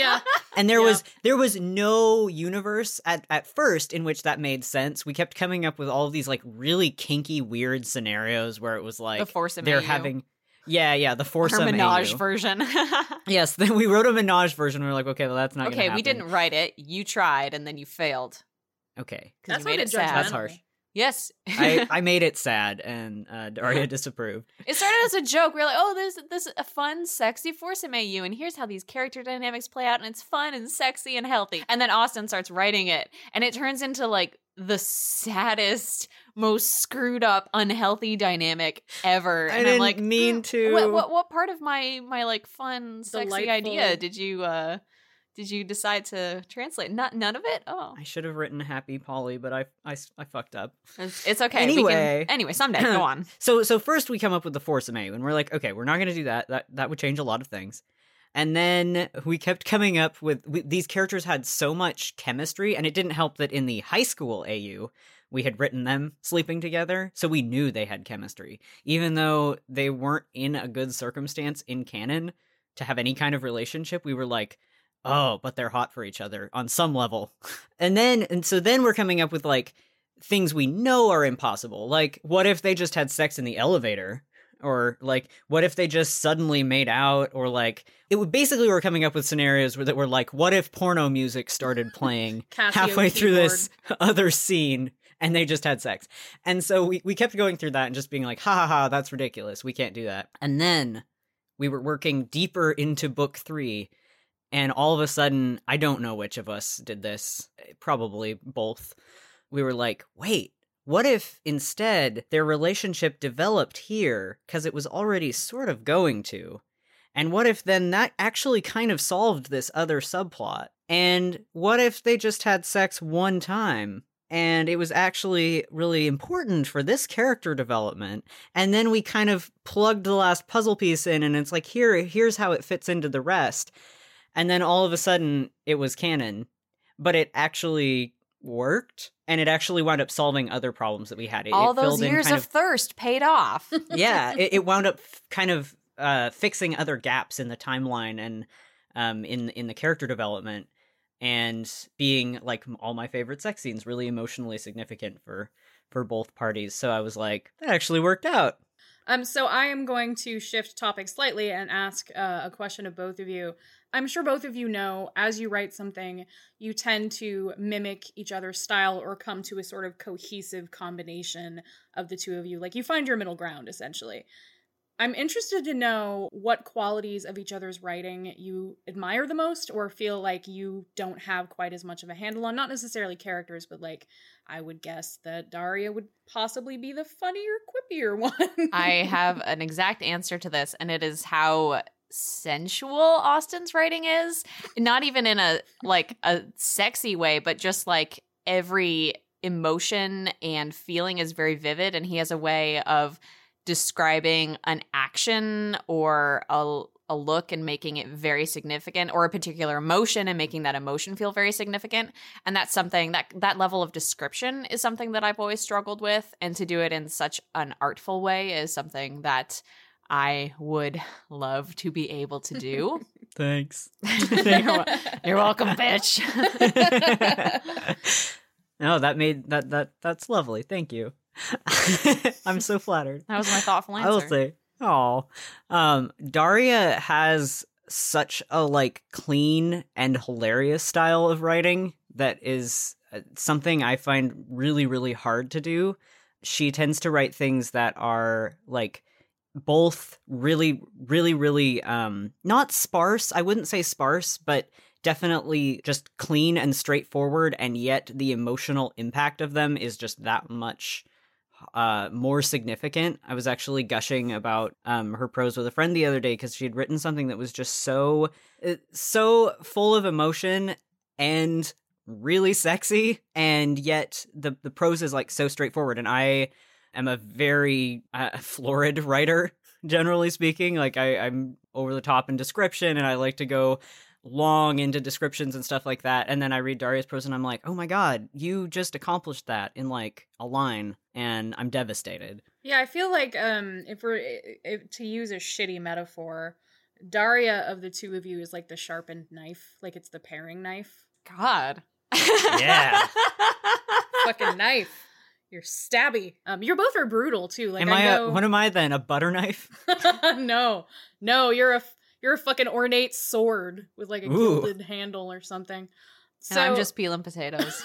And there Yeah. was there was no universe at, at first in which that made sense. We kept coming up with all of these like really kinky, weird scenarios where it was like The foursome they're A U. having yeah, yeah, the Her foursome menage A U. version. Yes, then we wrote a menage version. We were like, okay, well that's not gonna Okay, we happen. didn't write it. You tried, and then you failed Okay. because That's you made not it sad. That's harsh. Yes, I, I made it sad, and uh, Daria disapproved. it started as a joke. We are like, oh, this this is a fun, sexy foursome A U, and here's how these character dynamics play out, and it's fun and sexy and healthy. And then Austin starts writing it, and it turns into like the saddest, most screwed up, unhealthy dynamic ever. I And didn't I'm like, mean "Mm, to." What, what what part of my my like fun, sexy Delightful. idea did you uh did you decide to translate? Not none of it. Oh, I should have written Happy Polly, but I, I, I fucked up. it's, it's okay. We Anyway. can, anyway, someday. Go on. So so first we come up with the foursome A U, and we're like, okay, we're not going to do that. That that would change a lot of things. And then we kept coming up with we, these characters had so much chemistry, and it didn't help that in the high school A U we had written them sleeping together, so we knew they had chemistry, even though they weren't in a good circumstance in canon to have any kind of relationship. We were like, oh, but they're hot for each other on some level. And then, and so then we're coming up with like things we know are impossible. Like, what if they just had sex in the elevator? Or like, what if they just suddenly made out? Or like, it would basically we're coming up with scenarios where that were like, what if porno music started playing Casio halfway through keyboard. this other scene and they just had sex? And so we, we kept going through that and just being like, ha ha ha, that's ridiculous. We can't do that. And then we were working deeper into book three. And all of a sudden, I don't know which of us did this, probably both. We were like, wait, what if instead their relationship developed here because it was already sort of going to? And what if then that actually kind of solved this other subplot? And what if they just had sex one time? And it was actually really important for this character development. And then we kind of plugged the last puzzle piece in, and it's like, here, here's how it fits into the rest. And then all of a sudden, it was canon, but it actually worked, and it actually wound up solving other problems that we had. It, All it those filled in years kind of thirst paid off. yeah, it, it wound up f- kind of uh, fixing other gaps in the timeline and um, in in the character development, and being like all my favorite sex scenes, really emotionally significant for for both parties. So I was like, that actually worked out. Um, so I am going to shift topics slightly and ask uh, a question of both of you. I'm sure both of you know, as you write something, you tend to mimic each other's style or come to a sort of cohesive combination of the two of you. Like, you find your middle ground, essentially. I'm interested to know what qualities of each other's writing you admire the most or feel like you don't have quite as much of a handle on. Not necessarily characters, but like, I would guess that Daria would possibly be the funnier, quippier one. I have an exact answer to this, and it is how sensual Austin's writing is. Not even in a like a sexy way, but just like every emotion and feeling is very vivid, and he has a way of describing an action or a, a look and making it very significant, or a particular emotion and making that emotion feel very significant. And that's something that that level of description is something that I've always struggled with, and to do it in such an artful way is something that I would love to be able to do. Thanks. you're, you're welcome, bitch. No, that made that that that's lovely. Thank you. I'm so flattered. That was my thoughtful answer. I will say, oh, um, Daria has such a like clean and hilarious style of writing that is uh, something I find really, really hard to do. She tends to write things that are like both really, really, really um, not sparse. I wouldn't say sparse, but definitely just clean and straightforward, and yet the emotional impact of them is just that much uh more significant. I was actually gushing about um her prose with a friend the other day because she had written something that was just so uh, so full of emotion and really sexy, and yet the the prose is like so straightforward. And I am a very uh, florid writer, generally speaking. Like I, I'm over the top in description, and I like to go long into descriptions and stuff like that. And then I read Daria's prose and I'm like, oh my god, you just accomplished that in like a line, and I'm devastated. Yeah, I feel like um, if we're if, to use a shitty metaphor, Daria of the two of you is like the sharpened knife, like it's the paring knife. God. Yeah. Fucking knife. You're stabby. Um, you both are brutal too. Like am I I, know. a, what am I then? A butter knife? no, no, you're a you're a fucking ornate sword with like a Ooh. gilded handle or something. And So I'm just peeling potatoes.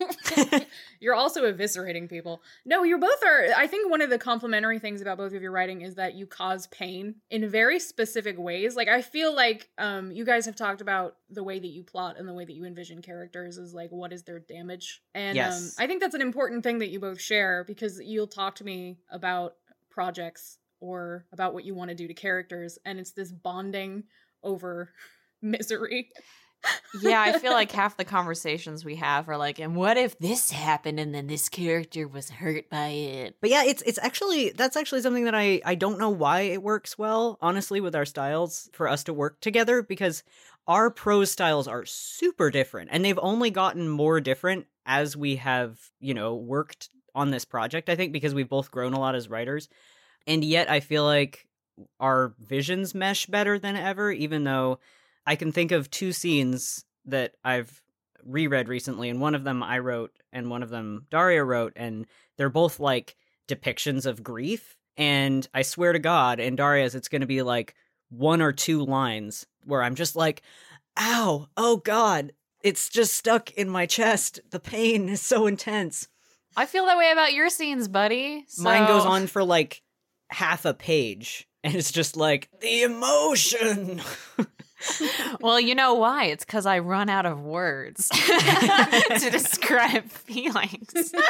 you're also eviscerating people. No, you both are. I think one of the complimentary things about both of your writing is that you cause pain in very specific ways. Like I feel like um, you guys have talked about the way that you plot and the way that you envision characters is like what is their damage. And Yes. um, I think that's an important thing that you both share because you'll talk to me about projects or about what you want to do to characters, and it's this bonding over misery. Yeah, I feel like half the conversations we have are like, and what if this happened and then this character was hurt by it? But yeah, it's it's actually that's actually something that I I don't know why it works well, honestly, with our styles for us to work together because our prose styles are super different and they've only gotten more different as we have, you know, worked on this project, I think, because we've both grown a lot as writers. And yet I feel like our visions mesh better than ever, even though I can think of two scenes that I've reread recently, and one of them I wrote, and one of them Daria wrote, and they're both, like, depictions of grief, and I swear to God, in Daria's, it's going to be, like, one or two lines where I'm just like, ow, oh God, it's just stuck in my chest. The pain is so intense. I feel that way about your scenes, buddy. So... Mine goes on for, like, half a page, and it's just like, the emotion! Well, you know why? It's because I run out of words to describe feelings.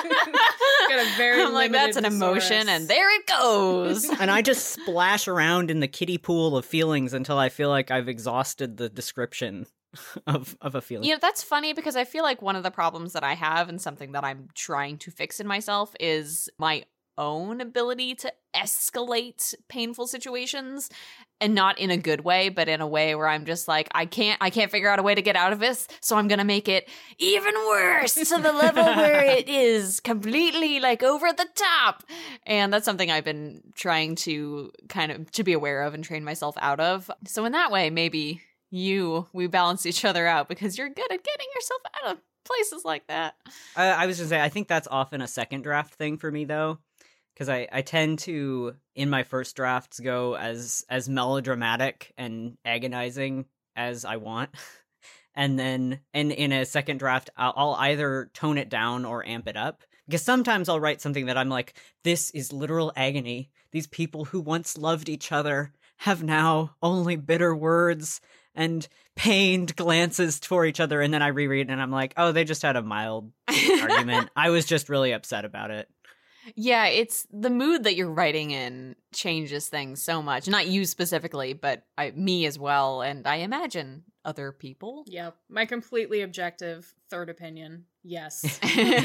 Got a very I'm like, that's an limited emotion, thesaurus. and there it goes. And I just splash around in the kiddie pool of feelings until I feel like I've exhausted the description of, of a feeling. You know, that's funny because I feel like one of the problems that I have and something that I'm trying to fix in myself is my own ability to escalate painful situations, and not in a good way, but in a way where I'm just like, I can't I can't figure out a way to get out of this, so I'm gonna make it even worse to the level where it is completely like over the top. And that's something I've been trying to kind of to be aware of and train myself out of. So in that way, maybe you we balance each other out because you're good at getting yourself out of places like that. I, I was gonna say, I think that's often a second draft thing for me, though. Because I, I tend to, in my first drafts, go as as melodramatic and agonizing as I want. And then in, in a second draft, I'll, I'll either tone it down or amp it up. Because sometimes I'll write something that I'm like, this is literal agony. These people who once loved each other have now only bitter words and pained glances for each other. And then I reread and I'm like, oh, they just had a mild argument. I was just really upset about it. Yeah, it's the mood that you're writing in changes things so much. Not you specifically, but I, me as well, and I imagine other people. Yeah, my completely objective third opinion. Yes.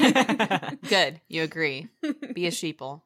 Good, you agree. Be a sheeple.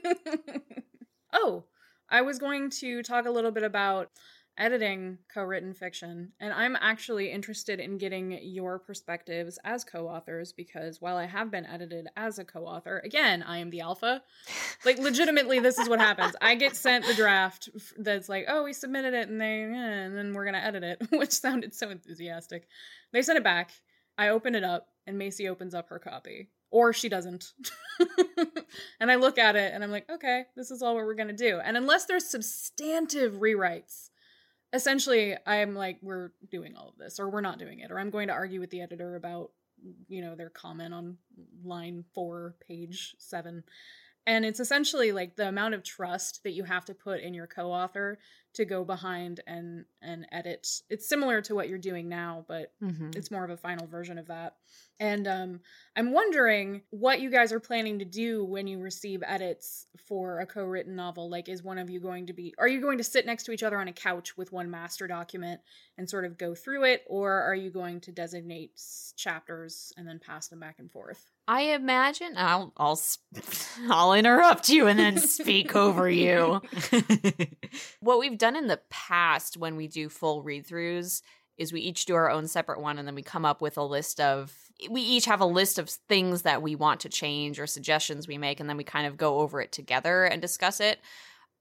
Oh, I was going to talk a little bit about editing co-written fiction, and I'm actually interested in getting your perspectives as co-authors because while I have been edited as a co-author, again, I am the alpha. Like, legitimately, this is what happens. I get sent the draft that's like, oh, we submitted it, and they, eh, and then we're gonna edit it, which sounded so enthusiastic. They send it back. I open it up, and Macy opens up her copy. Or she doesn't. And I look at it, and I'm like, okay, this is all what we're gonna do. And unless there's substantive rewrites, essentially, I'm like, we're doing all of this, or we're not doing it, or I'm going to argue with the editor about, you know, their comment on line four, page seven. And it's essentially like the amount of trust that you have to put in your co-author to go behind and and edit. It's similar to what you're doing now, but Mm-hmm. it's more of a final version of that. And um, I'm wondering what you guys are planning to do when you receive edits for a co-written novel. Like, is one of you going to be, are you going to sit next to each other on a couch with one master document and sort of go through it? Or are you going to designate s- chapters and then pass them back and forth? I imagine I'll I'll sp- I'll interrupt you and then speak over you. What we've done in the past when we do full read-throughs is we each do our own separate one, and then we come up with a list of we each have a list of things that we want to change or suggestions we make, and then we kind of go over it together and discuss it.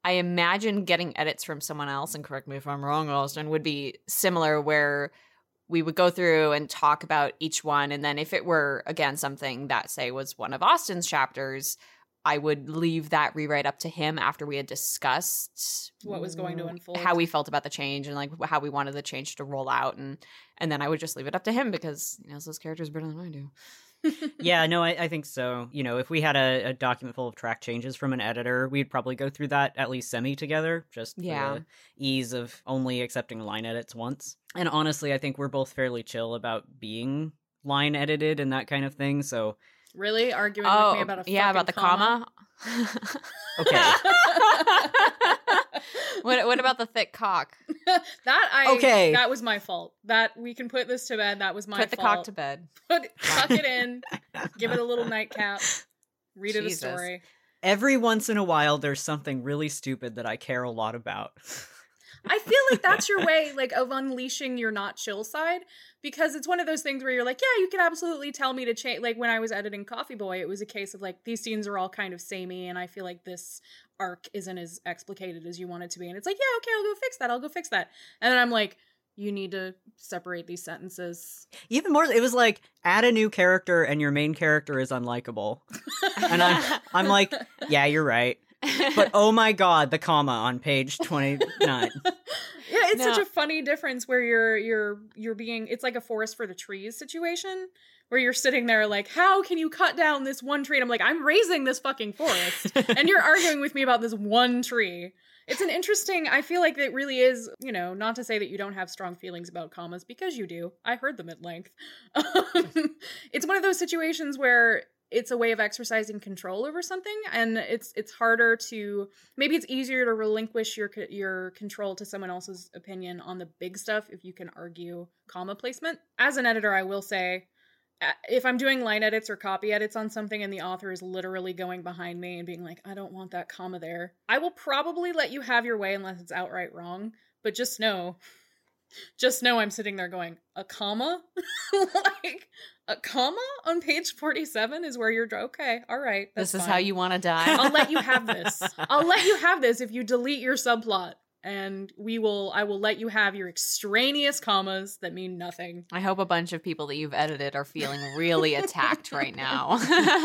I imagine getting edits from someone else, and correct me if I'm wrong, Austin, would be similar, where we would go through and talk about each one. And then if it were, again, something that, say, was one of Austin's chapters, I would leave that rewrite up to him after we had discussed what was going to unfold, how we felt about the change, and like how we wanted the change to roll out. And and then I would just leave it up to him because he knows those characters better than I do. Yeah, no, I, I think so. You know, if we had a, a document full of track changes from an editor, we'd probably go through that at least semi together, just Yeah. for the ease of only accepting line edits once. And honestly, I think we're both fairly chill about being line edited and that kind of thing. So Really arguing Oh, with me about a yeah, fucking about the comma? comma. okay, what what about the thick cock? that I Okay. that was my fault. That we can put this to bed. That was my Put the fault. cock to bed. Put tuck it in. Give it a little nightcap. Read it a Jesus. story. every once in a while, there's something really stupid that I care a lot about. I feel like that's your way, like, of unleashing your not chill side, because it's one of those things where you're like, yeah, you can absolutely tell me to change. Like, when I was editing Coffee Boy, it was a case of, like, these scenes are all kind of samey, and I feel like this arc isn't as explicated as you want it to be. And it's like, yeah, okay, I'll go fix that. I'll go fix that. And then I'm like, you need to separate these sentences. Even more, it was like, add a new character and your main character is unlikable. And I'm, I'm like, yeah, you're right. But oh my god, the comma on page twenty-nine. Yeah, it's No. such a funny difference where you're you're you're being, it's like a forest for the trees situation where you're sitting there like, how can you cut down this one tree? And I'm like, I'm raising this fucking forest and you're arguing with me about this one tree. It's an interesting, I feel like it really is, you know, not to say that you don't have strong feelings about commas, because you do. I heard them at length. Um, it's one of those situations where it's a way of exercising control over something, and it's it's harder to, maybe it's easier to relinquish your your control to someone else's opinion on the big stuff if you can argue comma placement. As an editor, I will say, if I'm doing line edits or copy edits on something and the author is literally going behind me and being like, I don't want that comma there, I will probably let you have your way unless it's outright wrong. But just know, just know I'm sitting there going, a comma? Like, a comma on page forty-seven is where you're, okay, all right. That's This is fine. how you want to die. I'll let you have this. I'll let you have this if you delete your subplot. And we will, I will let you have your extraneous commas that mean nothing. I hope a bunch of people that you've edited are feeling really attacked right now.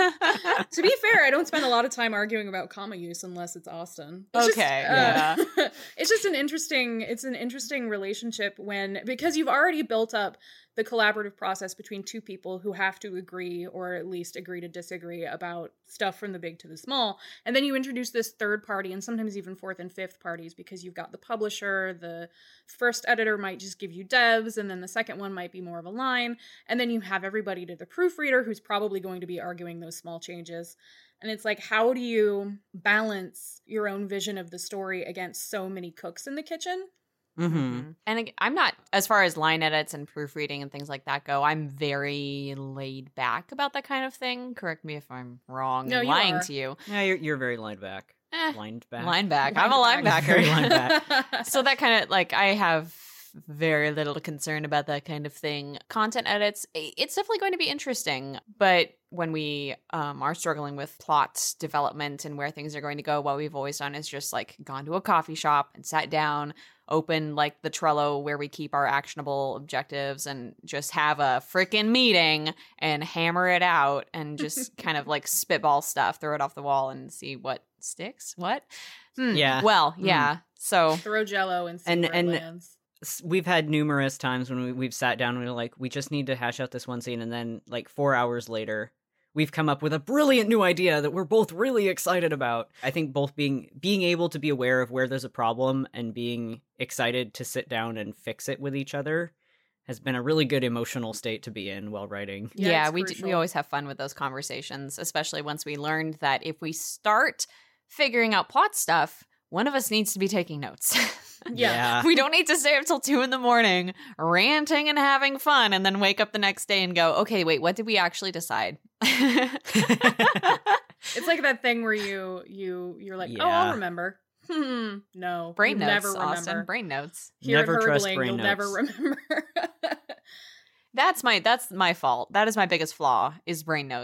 To be fair, I don't spend a lot of time arguing about comma use unless it's Austin. It's just, Okay, uh, it's just an interesting, it's an interesting relationship when, because you've already built up the collaborative process between two people who have to agree, or at least agree to disagree about stuff from the big to the small. And then you introduce this third party, and sometimes even fourth and fifth parties, because you've got the publisher, the first editor might just give you devs, and then the second one might be more of a line. And then you have everybody to the proofreader who's probably going to be arguing those small changes. And it's like, how do you balance your own vision of the story against so many cooks in the kitchen? Mm-hmm. And ag- I'm not, as far as line edits and proofreading and things like that go, I'm very laid back about that kind of thing. Correct me if I'm wrong No, and you lying are. to you. Yeah, you're, you're very lined back. Eh, Lined back. line back. I'm a Linebacker. Very linebacker. linebacker. So that kind of, like, I have very little concern about that kind of thing. Content edits, i- it's definitely going to be interesting. But when we um, are struggling with plot development and where things are going to go, what we've always done is just, like, gone to a coffee shop and sat down, open, like, the Trello where we keep our actionable objectives, and just have a freaking meeting and hammer it out and just kind of, like, spitball stuff, throw it off the wall and see what sticks. What? Hmm. Yeah. Well, yeah. So Throw Jello and see And- where and- it lands. S- We've had numerous times when we, we've sat down and we're like, we just need to hash out this one scene. And then, like, four hours later, we've come up with a brilliant new idea that we're both really excited about. I think both being being able to be aware of where there's a problem and being excited to sit down and fix it with each other has been a really good emotional state to be in while writing. Yeah, yeah, it's we d- we crucial. always have fun with those conversations, especially once we learned that if we start figuring out plot stuff, one of us needs to be taking notes. Yeah. We don't need to stay up till two in the morning ranting and having fun and then wake up the next day and go, okay, wait, what did we actually decide? It's like that thing where you you you're like, oh, Yeah. I'll remember. Hmm. No, Brain you notes, never remember. Austin. Brain notes. Here Never at trust Hurdling, brain you'll never notes. remember. That's my that's my fault. That is my biggest flaw is brain notes.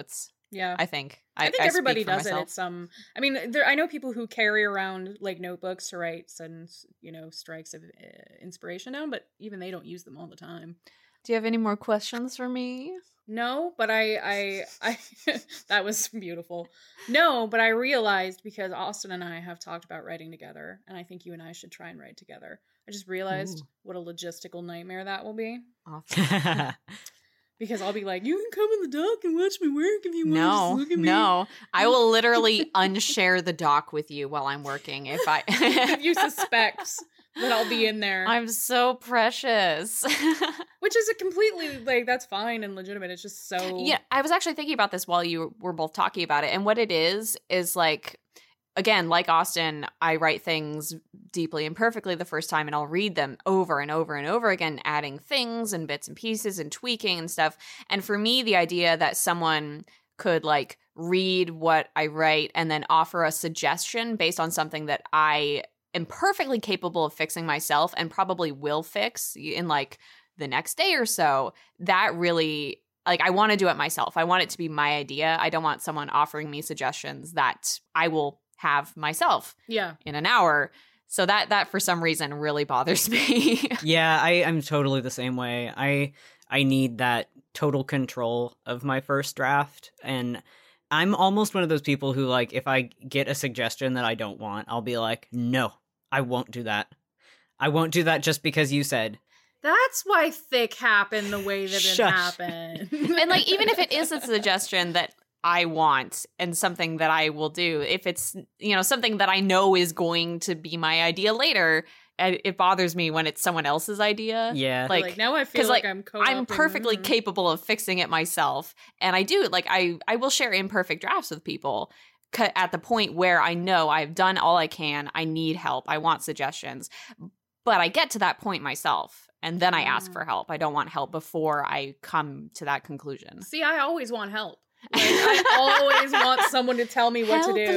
Yeah. I think. I, I think I everybody speak for does it myself. at some. I mean, there. I know people who carry around like notebooks to write and you know strikes of uh, inspiration down, but even they don't use them all the time. Do you have any more questions for me? No, but I, I, I. That was beautiful. No, but I realized because Austin and I have talked about writing together, and I think you and I should try and write together. I just realized Ooh. what a logistical nightmare that will be. Awesome. Because I'll be like, you can come in the dock and watch me work if you want to No, just look at me. no. I will literally unshare the doc with you while I'm working if I If you suspect that I'll be in there. I'm so precious. Which is a completely, like, that's fine and legitimate. It's just so... Yeah, I was actually thinking about this while you were both talking about it. And what it is, is like, again, like Austin, I write things deeply and perfectly the first time, and I'll read them over and over and over again, adding things and bits and pieces and tweaking and stuff. And for me, the idea that someone could like read what I write and then offer a suggestion based on something that I am perfectly capable of fixing myself and probably will fix in like the next day or so, that really... Like, I want to do it myself. I want it to be my idea. I don't want someone offering me suggestions that I will have myself Yeah. in an hour. So that that for some reason really bothers me. Yeah, I, I'm totally the same way. I I need that total control of my first draft, and I'm almost one of those people who, like, if I get a suggestion that I don't want, I'll be like, no, I won't do that. I won't do that just because you said. That's why Thick happened the way that it Shush. happened. And like, even if it is a suggestion that I want and something that I will do, if it's, you know, something that I know is going to be my idea later, it it bothers me when it's someone else's idea. Yeah. like, Like, now I feel 'cause, like, like, I'm co-opting. I'm perfectly Mhm. capable of fixing it myself. And I do, like, I, I will share imperfect drafts with people c- at the point where I know I've done all I can. I need help. I want suggestions. But I get to that point myself. And then I ask Mm. for help. I don't want help before I come to that conclusion. See, I always want help. Like, I always want someone to tell me what to do.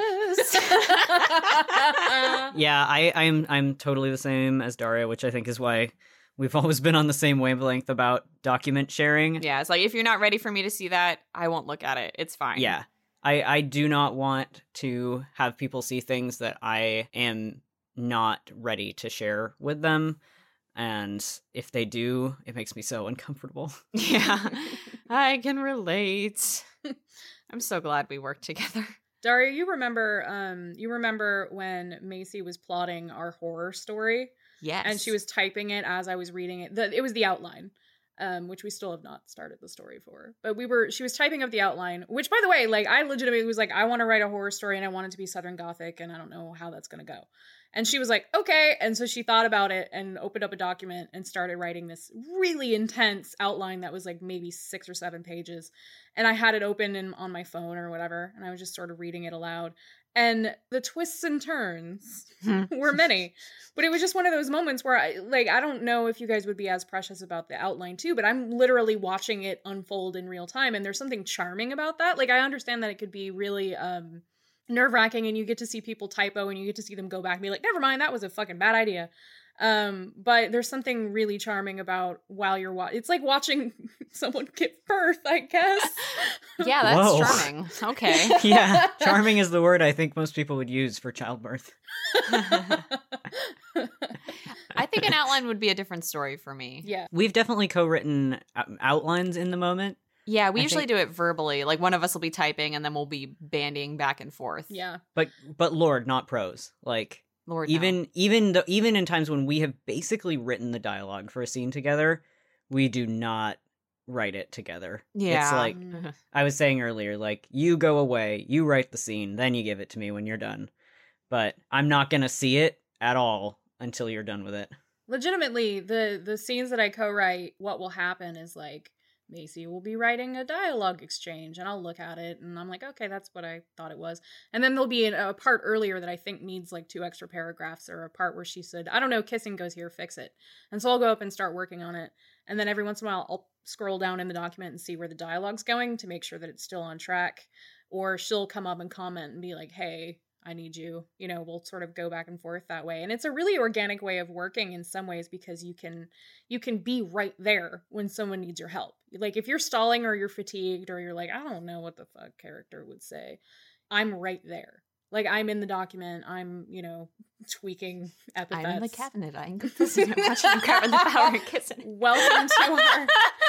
Yeah, I, I'm I'm totally the same as Daria, which I think is why we've always been on the same wavelength about document sharing. Yeah, it's like, if you're not ready for me to see that, I won't look at it. It's fine. Yeah. I, I do not want to have people see things that I am not ready to share with them. And if they do, it makes me so uncomfortable. Yeah, I can relate. I'm so glad we worked together. Daria, you remember um you remember when Macy was plotting our horror story? Yes. And she was typing it as I was reading it. The, it was the outline, um, which we still have not started the story for. But we were, she was typing up the outline, which, by the way, like, I legitimately was like, I want to write a horror story and I want it to be Southern Gothic and I don't know how that's going to go. And she was like, okay. And so she thought about it and opened up a document and started writing this really intense outline that was like maybe six or seven pages. And I had it open in, on my phone or whatever. And I was just sort of reading it aloud. And the twists and turns were many. But it was just one of those moments where, I like, I don't know if you guys would be as precious about the outline too, but I'm literally watching it unfold in real time. And there's something charming about that. Like, I understand that it could be really um, nerve-wracking and you get to see people typo and you get to see them go back and be like, never mind, that was a fucking bad idea. Um, but there's something really charming about while you're watching. It's like watching someone give birth, I guess. Yeah, that's Whoa. charming. Okay. Yeah, charming is the word I think most people would use for childbirth. I think an outline would be a different story for me. Yeah. We've definitely co-written out- outlines in the moment. Yeah, we I usually think- do it verbally. Like, one of us will be typing and then we'll be bandying back and forth. Yeah. But but Lord, not prose. Like Lord, no. even even the even in times when we have basically written the dialogue for a scene together, we do not write it together. Yeah. It's like Mm. I was saying earlier, like, you go away, you write the scene, then you give it to me when you're done. But I'm not gonna see it at all until you're done with it. Legitimately, the the scenes that I co-write, what will happen is like Macy will be writing a dialogue exchange and I'll look at it and I'm like, okay, that's what I thought it was. And then there'll be a, a part earlier that I think needs like two extra paragraphs, or a part where she said, I don't know, kissing goes here, fix it. And so I'll go up and start working on it. And then every once in a while, I'll scroll down in the document and see where the dialogue's going to make sure that it's still on track. Or she'll come up and comment and be like, hey, I need you. You know, we'll sort of go back and forth that way. And it's a really organic way of working in some ways, because you can you can be right there when someone needs your help. Like, if you're stalling or you're fatigued or you're like, I don't know what the fuck character would say, I'm right there. Like, I'm in the document. I'm, you know, tweaking epithets. I'm in the cabinet. I'm listening to watching you grabbing the power and kissing it. Welcome to our...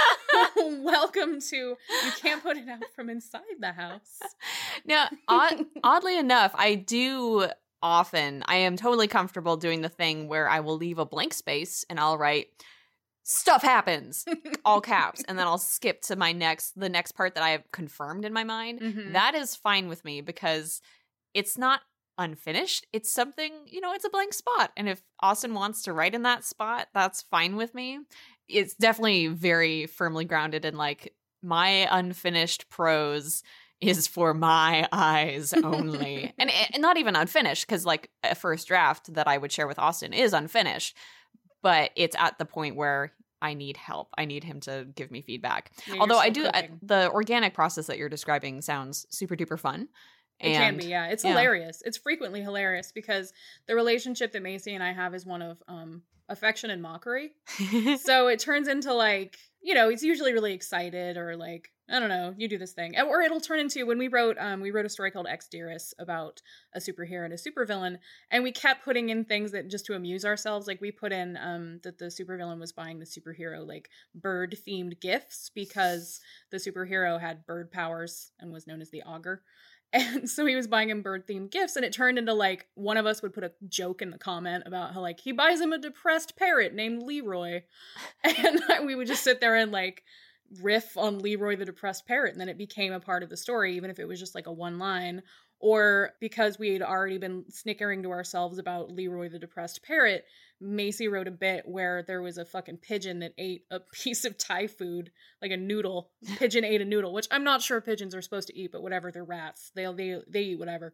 Welcome to... You can't put it out from inside the house. Now, odd, oddly enough, I do often... I am totally comfortable doing the thing where I will leave a blank space and I'll write... Stuff happens, all caps, and then I'll skip to my next, the next part that I have confirmed in my mind. Mm-hmm. That is fine with me because it's not unfinished. It's something, you know, it's a blank spot. And if Austin wants to write in that spot, that's fine with me. It's definitely very firmly grounded in like my unfinished prose is for my eyes only. and, and not even unfinished because like a first draft that I would share with Austin is unfinished. But it's at the point where I need help. I need him to give me feedback. Yeah, Although I do, cooking. I, the organic process that you're describing sounds super duper fun. It And, can be, yeah. It's yeah. hilarious. It's frequently hilarious because the relationship that Macy and I have is one of um, affection and mockery. So it turns into like, you know, he's usually really excited or like, I don't know, you do this thing. Or it'll turn into, when we wrote, um, we wrote a story called Ex Dearest about a superhero and a supervillain, and we kept putting in things that just to amuse ourselves. Like we put in um, that the supervillain was buying the superhero like bird-themed gifts because the superhero had bird powers and was known as the Augur. And so he was buying him bird-themed gifts, and it turned into, like, one of us would put a joke in the comment about how, like, he buys him a depressed parrot named Leroy. And we would just sit there and, like, riff on Leroy the depressed parrot, and then it became a part of the story, even if it was just, like, a one line. Or because we had already been snickering to ourselves about Leroy the depressed parrot, Macy wrote a bit where there was a fucking pigeon that ate a piece of Thai food, like a noodle. Pigeon ate a noodle, which I'm not sure pigeons are supposed to eat, but whatever, they're rats. They they they eat whatever.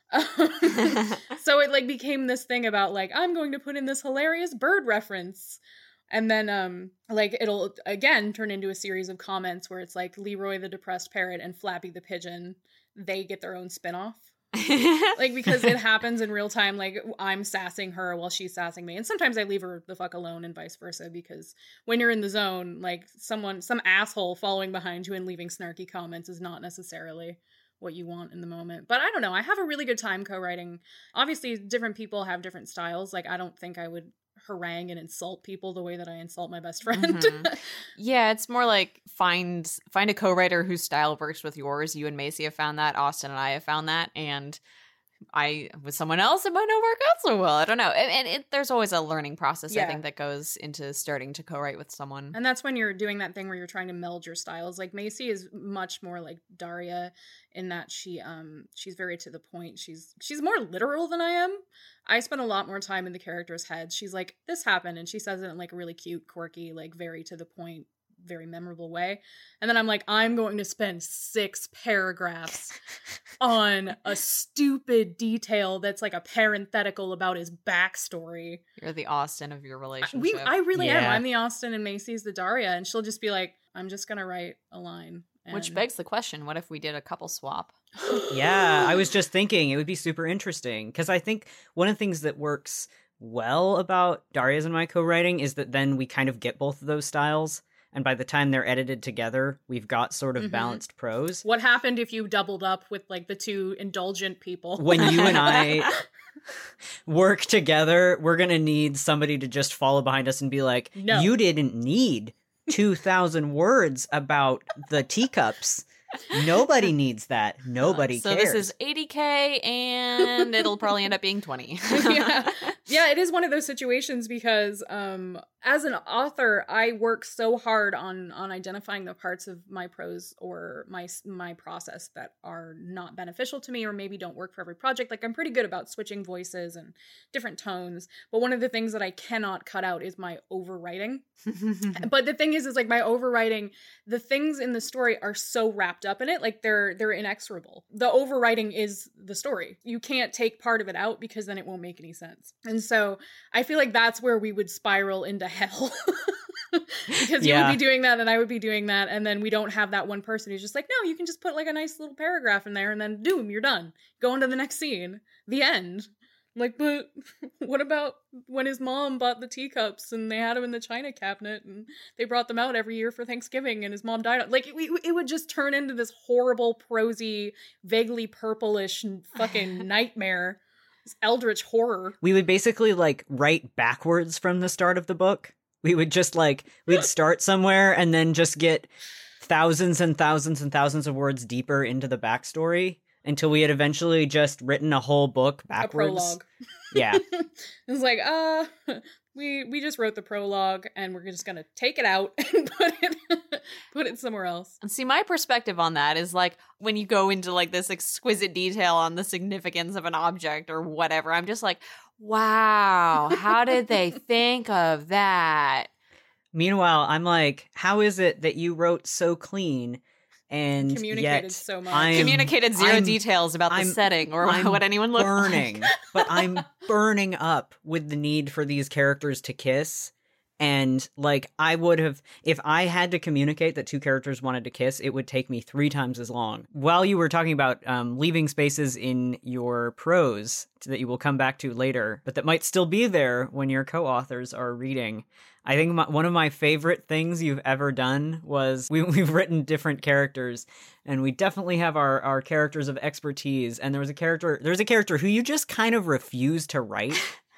So it like became this thing about like, I'm going to put in this hilarious bird reference. And then like like it'll again turn into a series of comments where it's like Leroy the depressed parrot and Flappy the pigeon, they get their own spinoff. Like, because it happens in real time. Like, I'm sassing her while she's sassing me, and sometimes I leave her the fuck alone and vice versa, because when you're in the zone, like, someone some asshole following behind you and leaving snarky comments is not necessarily what you want in the moment. But I don't know, I have a really good time co-writing. Obviously different people have different styles. Like, I don't think I would harangue and insult people the way that I insult my best friend. Mm-hmm. Yeah, it's more like find find a co-writer whose style works with yours. You and Macy have found that. Austin and I have found that. And I, with someone else, it might not work out so well. I don't know. And, and it, there's always a learning process, Yeah. I think, that goes into starting to co-write with someone. And that's when you're doing that thing where you're trying to meld your styles. Like, Macy is much more like Daria in that she um she's very to the point. She's she's more literal than I am. I spend a lot more time in the characters' heads. She's like, this happened, and she says it in like a really cute, quirky, like very to the point, very memorable way. And then I'm like, I'm going to spend six paragraphs on a stupid detail that's like a parenthetical about his backstory. You're the Austin of your relationship. We, I really am. Yeah. I'm the Austin and Macy's the Daria, and she'll just be like, I'm just gonna write a line. Which and- begs the question, what if we did a couple swap? Yeah, I was just thinking it would be super interesting because I think one of the things that works well about Daria's and my co-writing is that then we kind of get both of those styles. And by the time they're edited together, we've got sort of Mhm. balanced prose. What happened if you doubled up with like the two indulgent people? When you and I work together, we're going to need somebody to just follow behind us and be like, No. you didn't need two thousand words about the teacups. Nobody needs that. Nobody so cares. this is eighty K and it'll probably end up being twenty. yeah. yeah, it is one of those situations because um, as an author, I work so hard on on identifying the parts of my prose or my my process that are not beneficial to me or maybe don't work for every project. Like, I'm pretty good about switching voices and different tones, but one of the things that I cannot cut out is my overwriting. But the thing is, is like my overwriting, the things in the story are so wrapped up in it, like they're they're inexorable. The overwriting is the story. You can't take part of it out because then it won't make any sense. And so I feel like that's where we would spiral into hell. Because you Yeah. would be doing that and I would be doing that, and then we don't have that one person who's just like, no, you can just put like a nice little paragraph in there and then doom, you're done. Go on to the next scene. The end. I'm like, but what about when his mom bought the teacups and they had them in the china cabinet and they brought them out every year for Thanksgiving and his mom died? Like, it, it would just turn into this horrible, prosy, vaguely purplish fucking nightmare. This eldritch horror. We would basically, like, write backwards from the start of the book. We would just, like, we'd start somewhere and then just get thousands and thousands and thousands of words deeper into the backstory until we had eventually just written a whole book backwards. A prologue. Yeah. It's like, uh, we we just wrote the prologue and we're just gonna take it out and put it put it somewhere else. And see, my perspective on that is like when you go into like this exquisite detail on the significance of an object or whatever, I'm just like, wow, how did they think of that? Meanwhile, I'm like, how is it that you wrote so clean and communicated yet so much? I'm, Communicated 0 I'm, details about I'm, the setting or I'm what anyone looked burning, like. But I'm burning up with the need for these characters to kiss. And, like, I would have, if I had to communicate that two characters wanted to kiss, it would take me three times as long. While you were talking about um, leaving spaces in your prose that you will come back to later, but that might still be there when your co-authors are reading, I think my, one of my favorite things you've ever done was we, we've written different characters, and we definitely have our, our characters of expertise, and there was a character, there's a character who you just kind of refuse to write.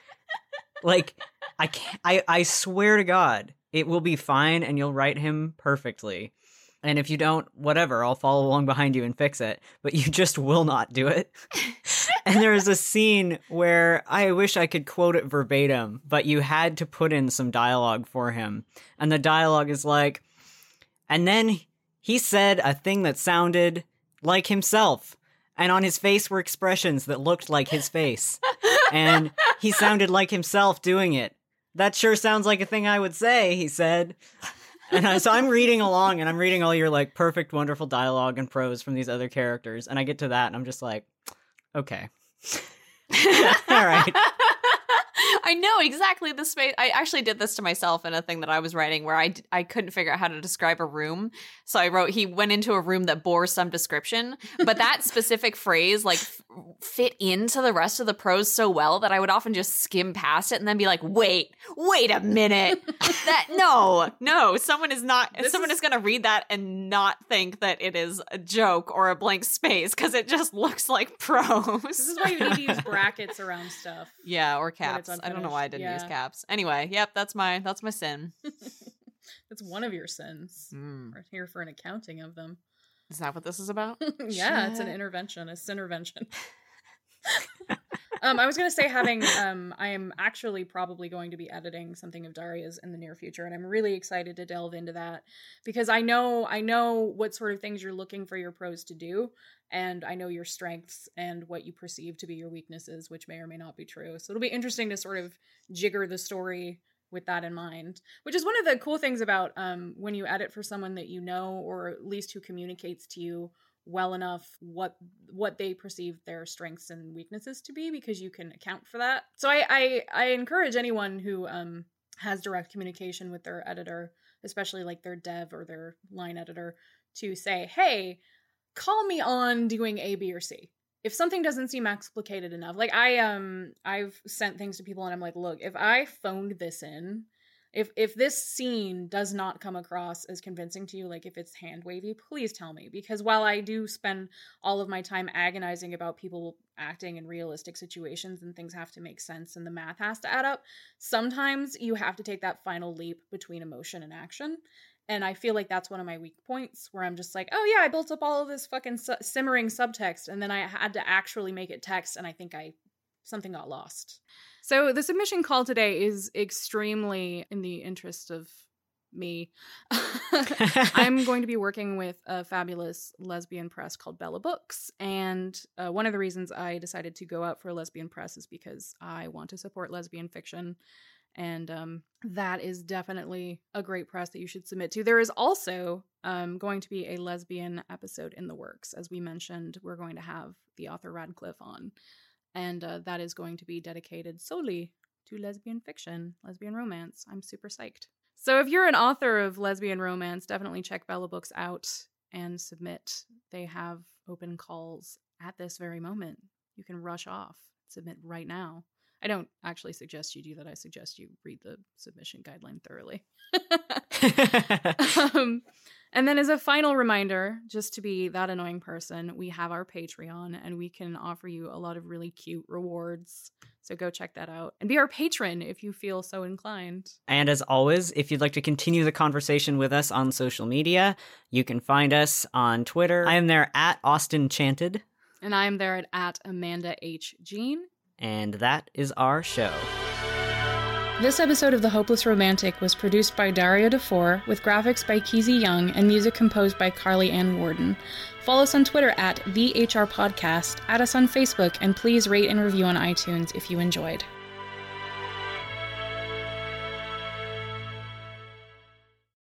Like, I can't, I, I swear to God, it will be fine and you'll write him perfectly. And if you don't, whatever, I'll follow along behind you and fix it. But you just will not do it. And there's a scene where I wish I could quote it verbatim, but you had to put in some dialogue for him. And the dialogue is like, and then he said a thing that sounded like himself. And on his face were expressions that looked like his face. And he sounded like himself doing it. That sure sounds like a thing I would say, he said. And I, so I'm reading along, and I'm reading all your, like, perfect, wonderful dialogue and prose from these other characters. And I get to that, and I'm just like, okay. All right. I know exactly the space. I actually did this to myself in a thing that I was writing where I, d- I couldn't figure out how to describe a room. So I wrote, he went into a room that bore some description, but that specific phrase like f- fit into the rest of the prose so well that I would often just skim past it and then be like, wait, wait a minute. That, no, no, someone is not, This someone is- is going to read that and not think that it is a joke or a blank space because it just looks like prose. This is why you need to use brackets around stuff. Yeah, or When caps. it's I don't know why I didn't unfinished. use Yeah. caps. Anyway, yep, that's my that's my sin. That's one of your sins. Mm. We're here for an accounting of them. Is that what this is about? Yeah, it's an Shit. intervention, a sintervention. um, I was gonna say having um, I am actually probably going to be editing something of Daria's in the near future, and I'm really excited to delve into that because I know I know what sort of things you're looking for your prose to do, and I know your strengths and what you perceive to be your weaknesses, which may or may not be true. So it'll be interesting to sort of jigger the story with that in mind, which is one of the cool things about um, when you edit for someone that you know, or at least who communicates to you well enough what what they perceive their strengths and weaknesses to be, because you can account for that. So I I, I encourage anyone who um, has direct communication with their editor, especially like their dev or their line editor, to say, hey, call me on doing A, B, or C. If something doesn't seem explicated enough, like I um I've sent things to people and I'm like, look, if I phoned this in, if if this scene does not come across as convincing to you, like if it's hand wavy, please tell me. Because while I do spend all of my time agonizing about people acting in realistic situations and things have to make sense and the math has to add up, sometimes you have to take that final leap between emotion and action. And I feel like that's one of my weak points, where I'm just like, oh yeah, I built up all of this fucking su- simmering subtext, and then I had to actually make it text, and I think I something got lost. So the submission call today is extremely in the interest of me. I'm going to be working with a fabulous lesbian press called Bella Books, and uh, one of the reasons I decided to go out for a lesbian press is because I want to support lesbian fiction. And um, that is definitely a great press that you should submit to. There is also um, going to be a lesbian episode in the works. As we mentioned, we're going to have the author Radcliffe on. And uh, that is going to be dedicated solely to lesbian fiction, lesbian romance. I'm super psyched. So if you're an author of lesbian romance, definitely check Bella Books out and submit. They have open calls at this very moment. You can rush off. submit right now. I don't actually suggest you do that. I suggest you read the submission guideline thoroughly. um, and then as a final reminder, just to be that annoying person, we have our Patreon and we can offer you a lot of really cute rewards. So go check that out and be our patron if you feel so inclined. And as always, if you'd like to continue the conversation with us on social media, you can find us on Twitter. I am there at Austin Chanted. And I'm there at, at Amanda H. Jean. And that is our show. This episode of The Hopeless Romantic was produced by Dario DeFore, with graphics by Keezy Young and music composed by Carly Ann Warden. Follow us on Twitter at The H R Podcast, add us on Facebook, and please rate and review on iTunes if you enjoyed.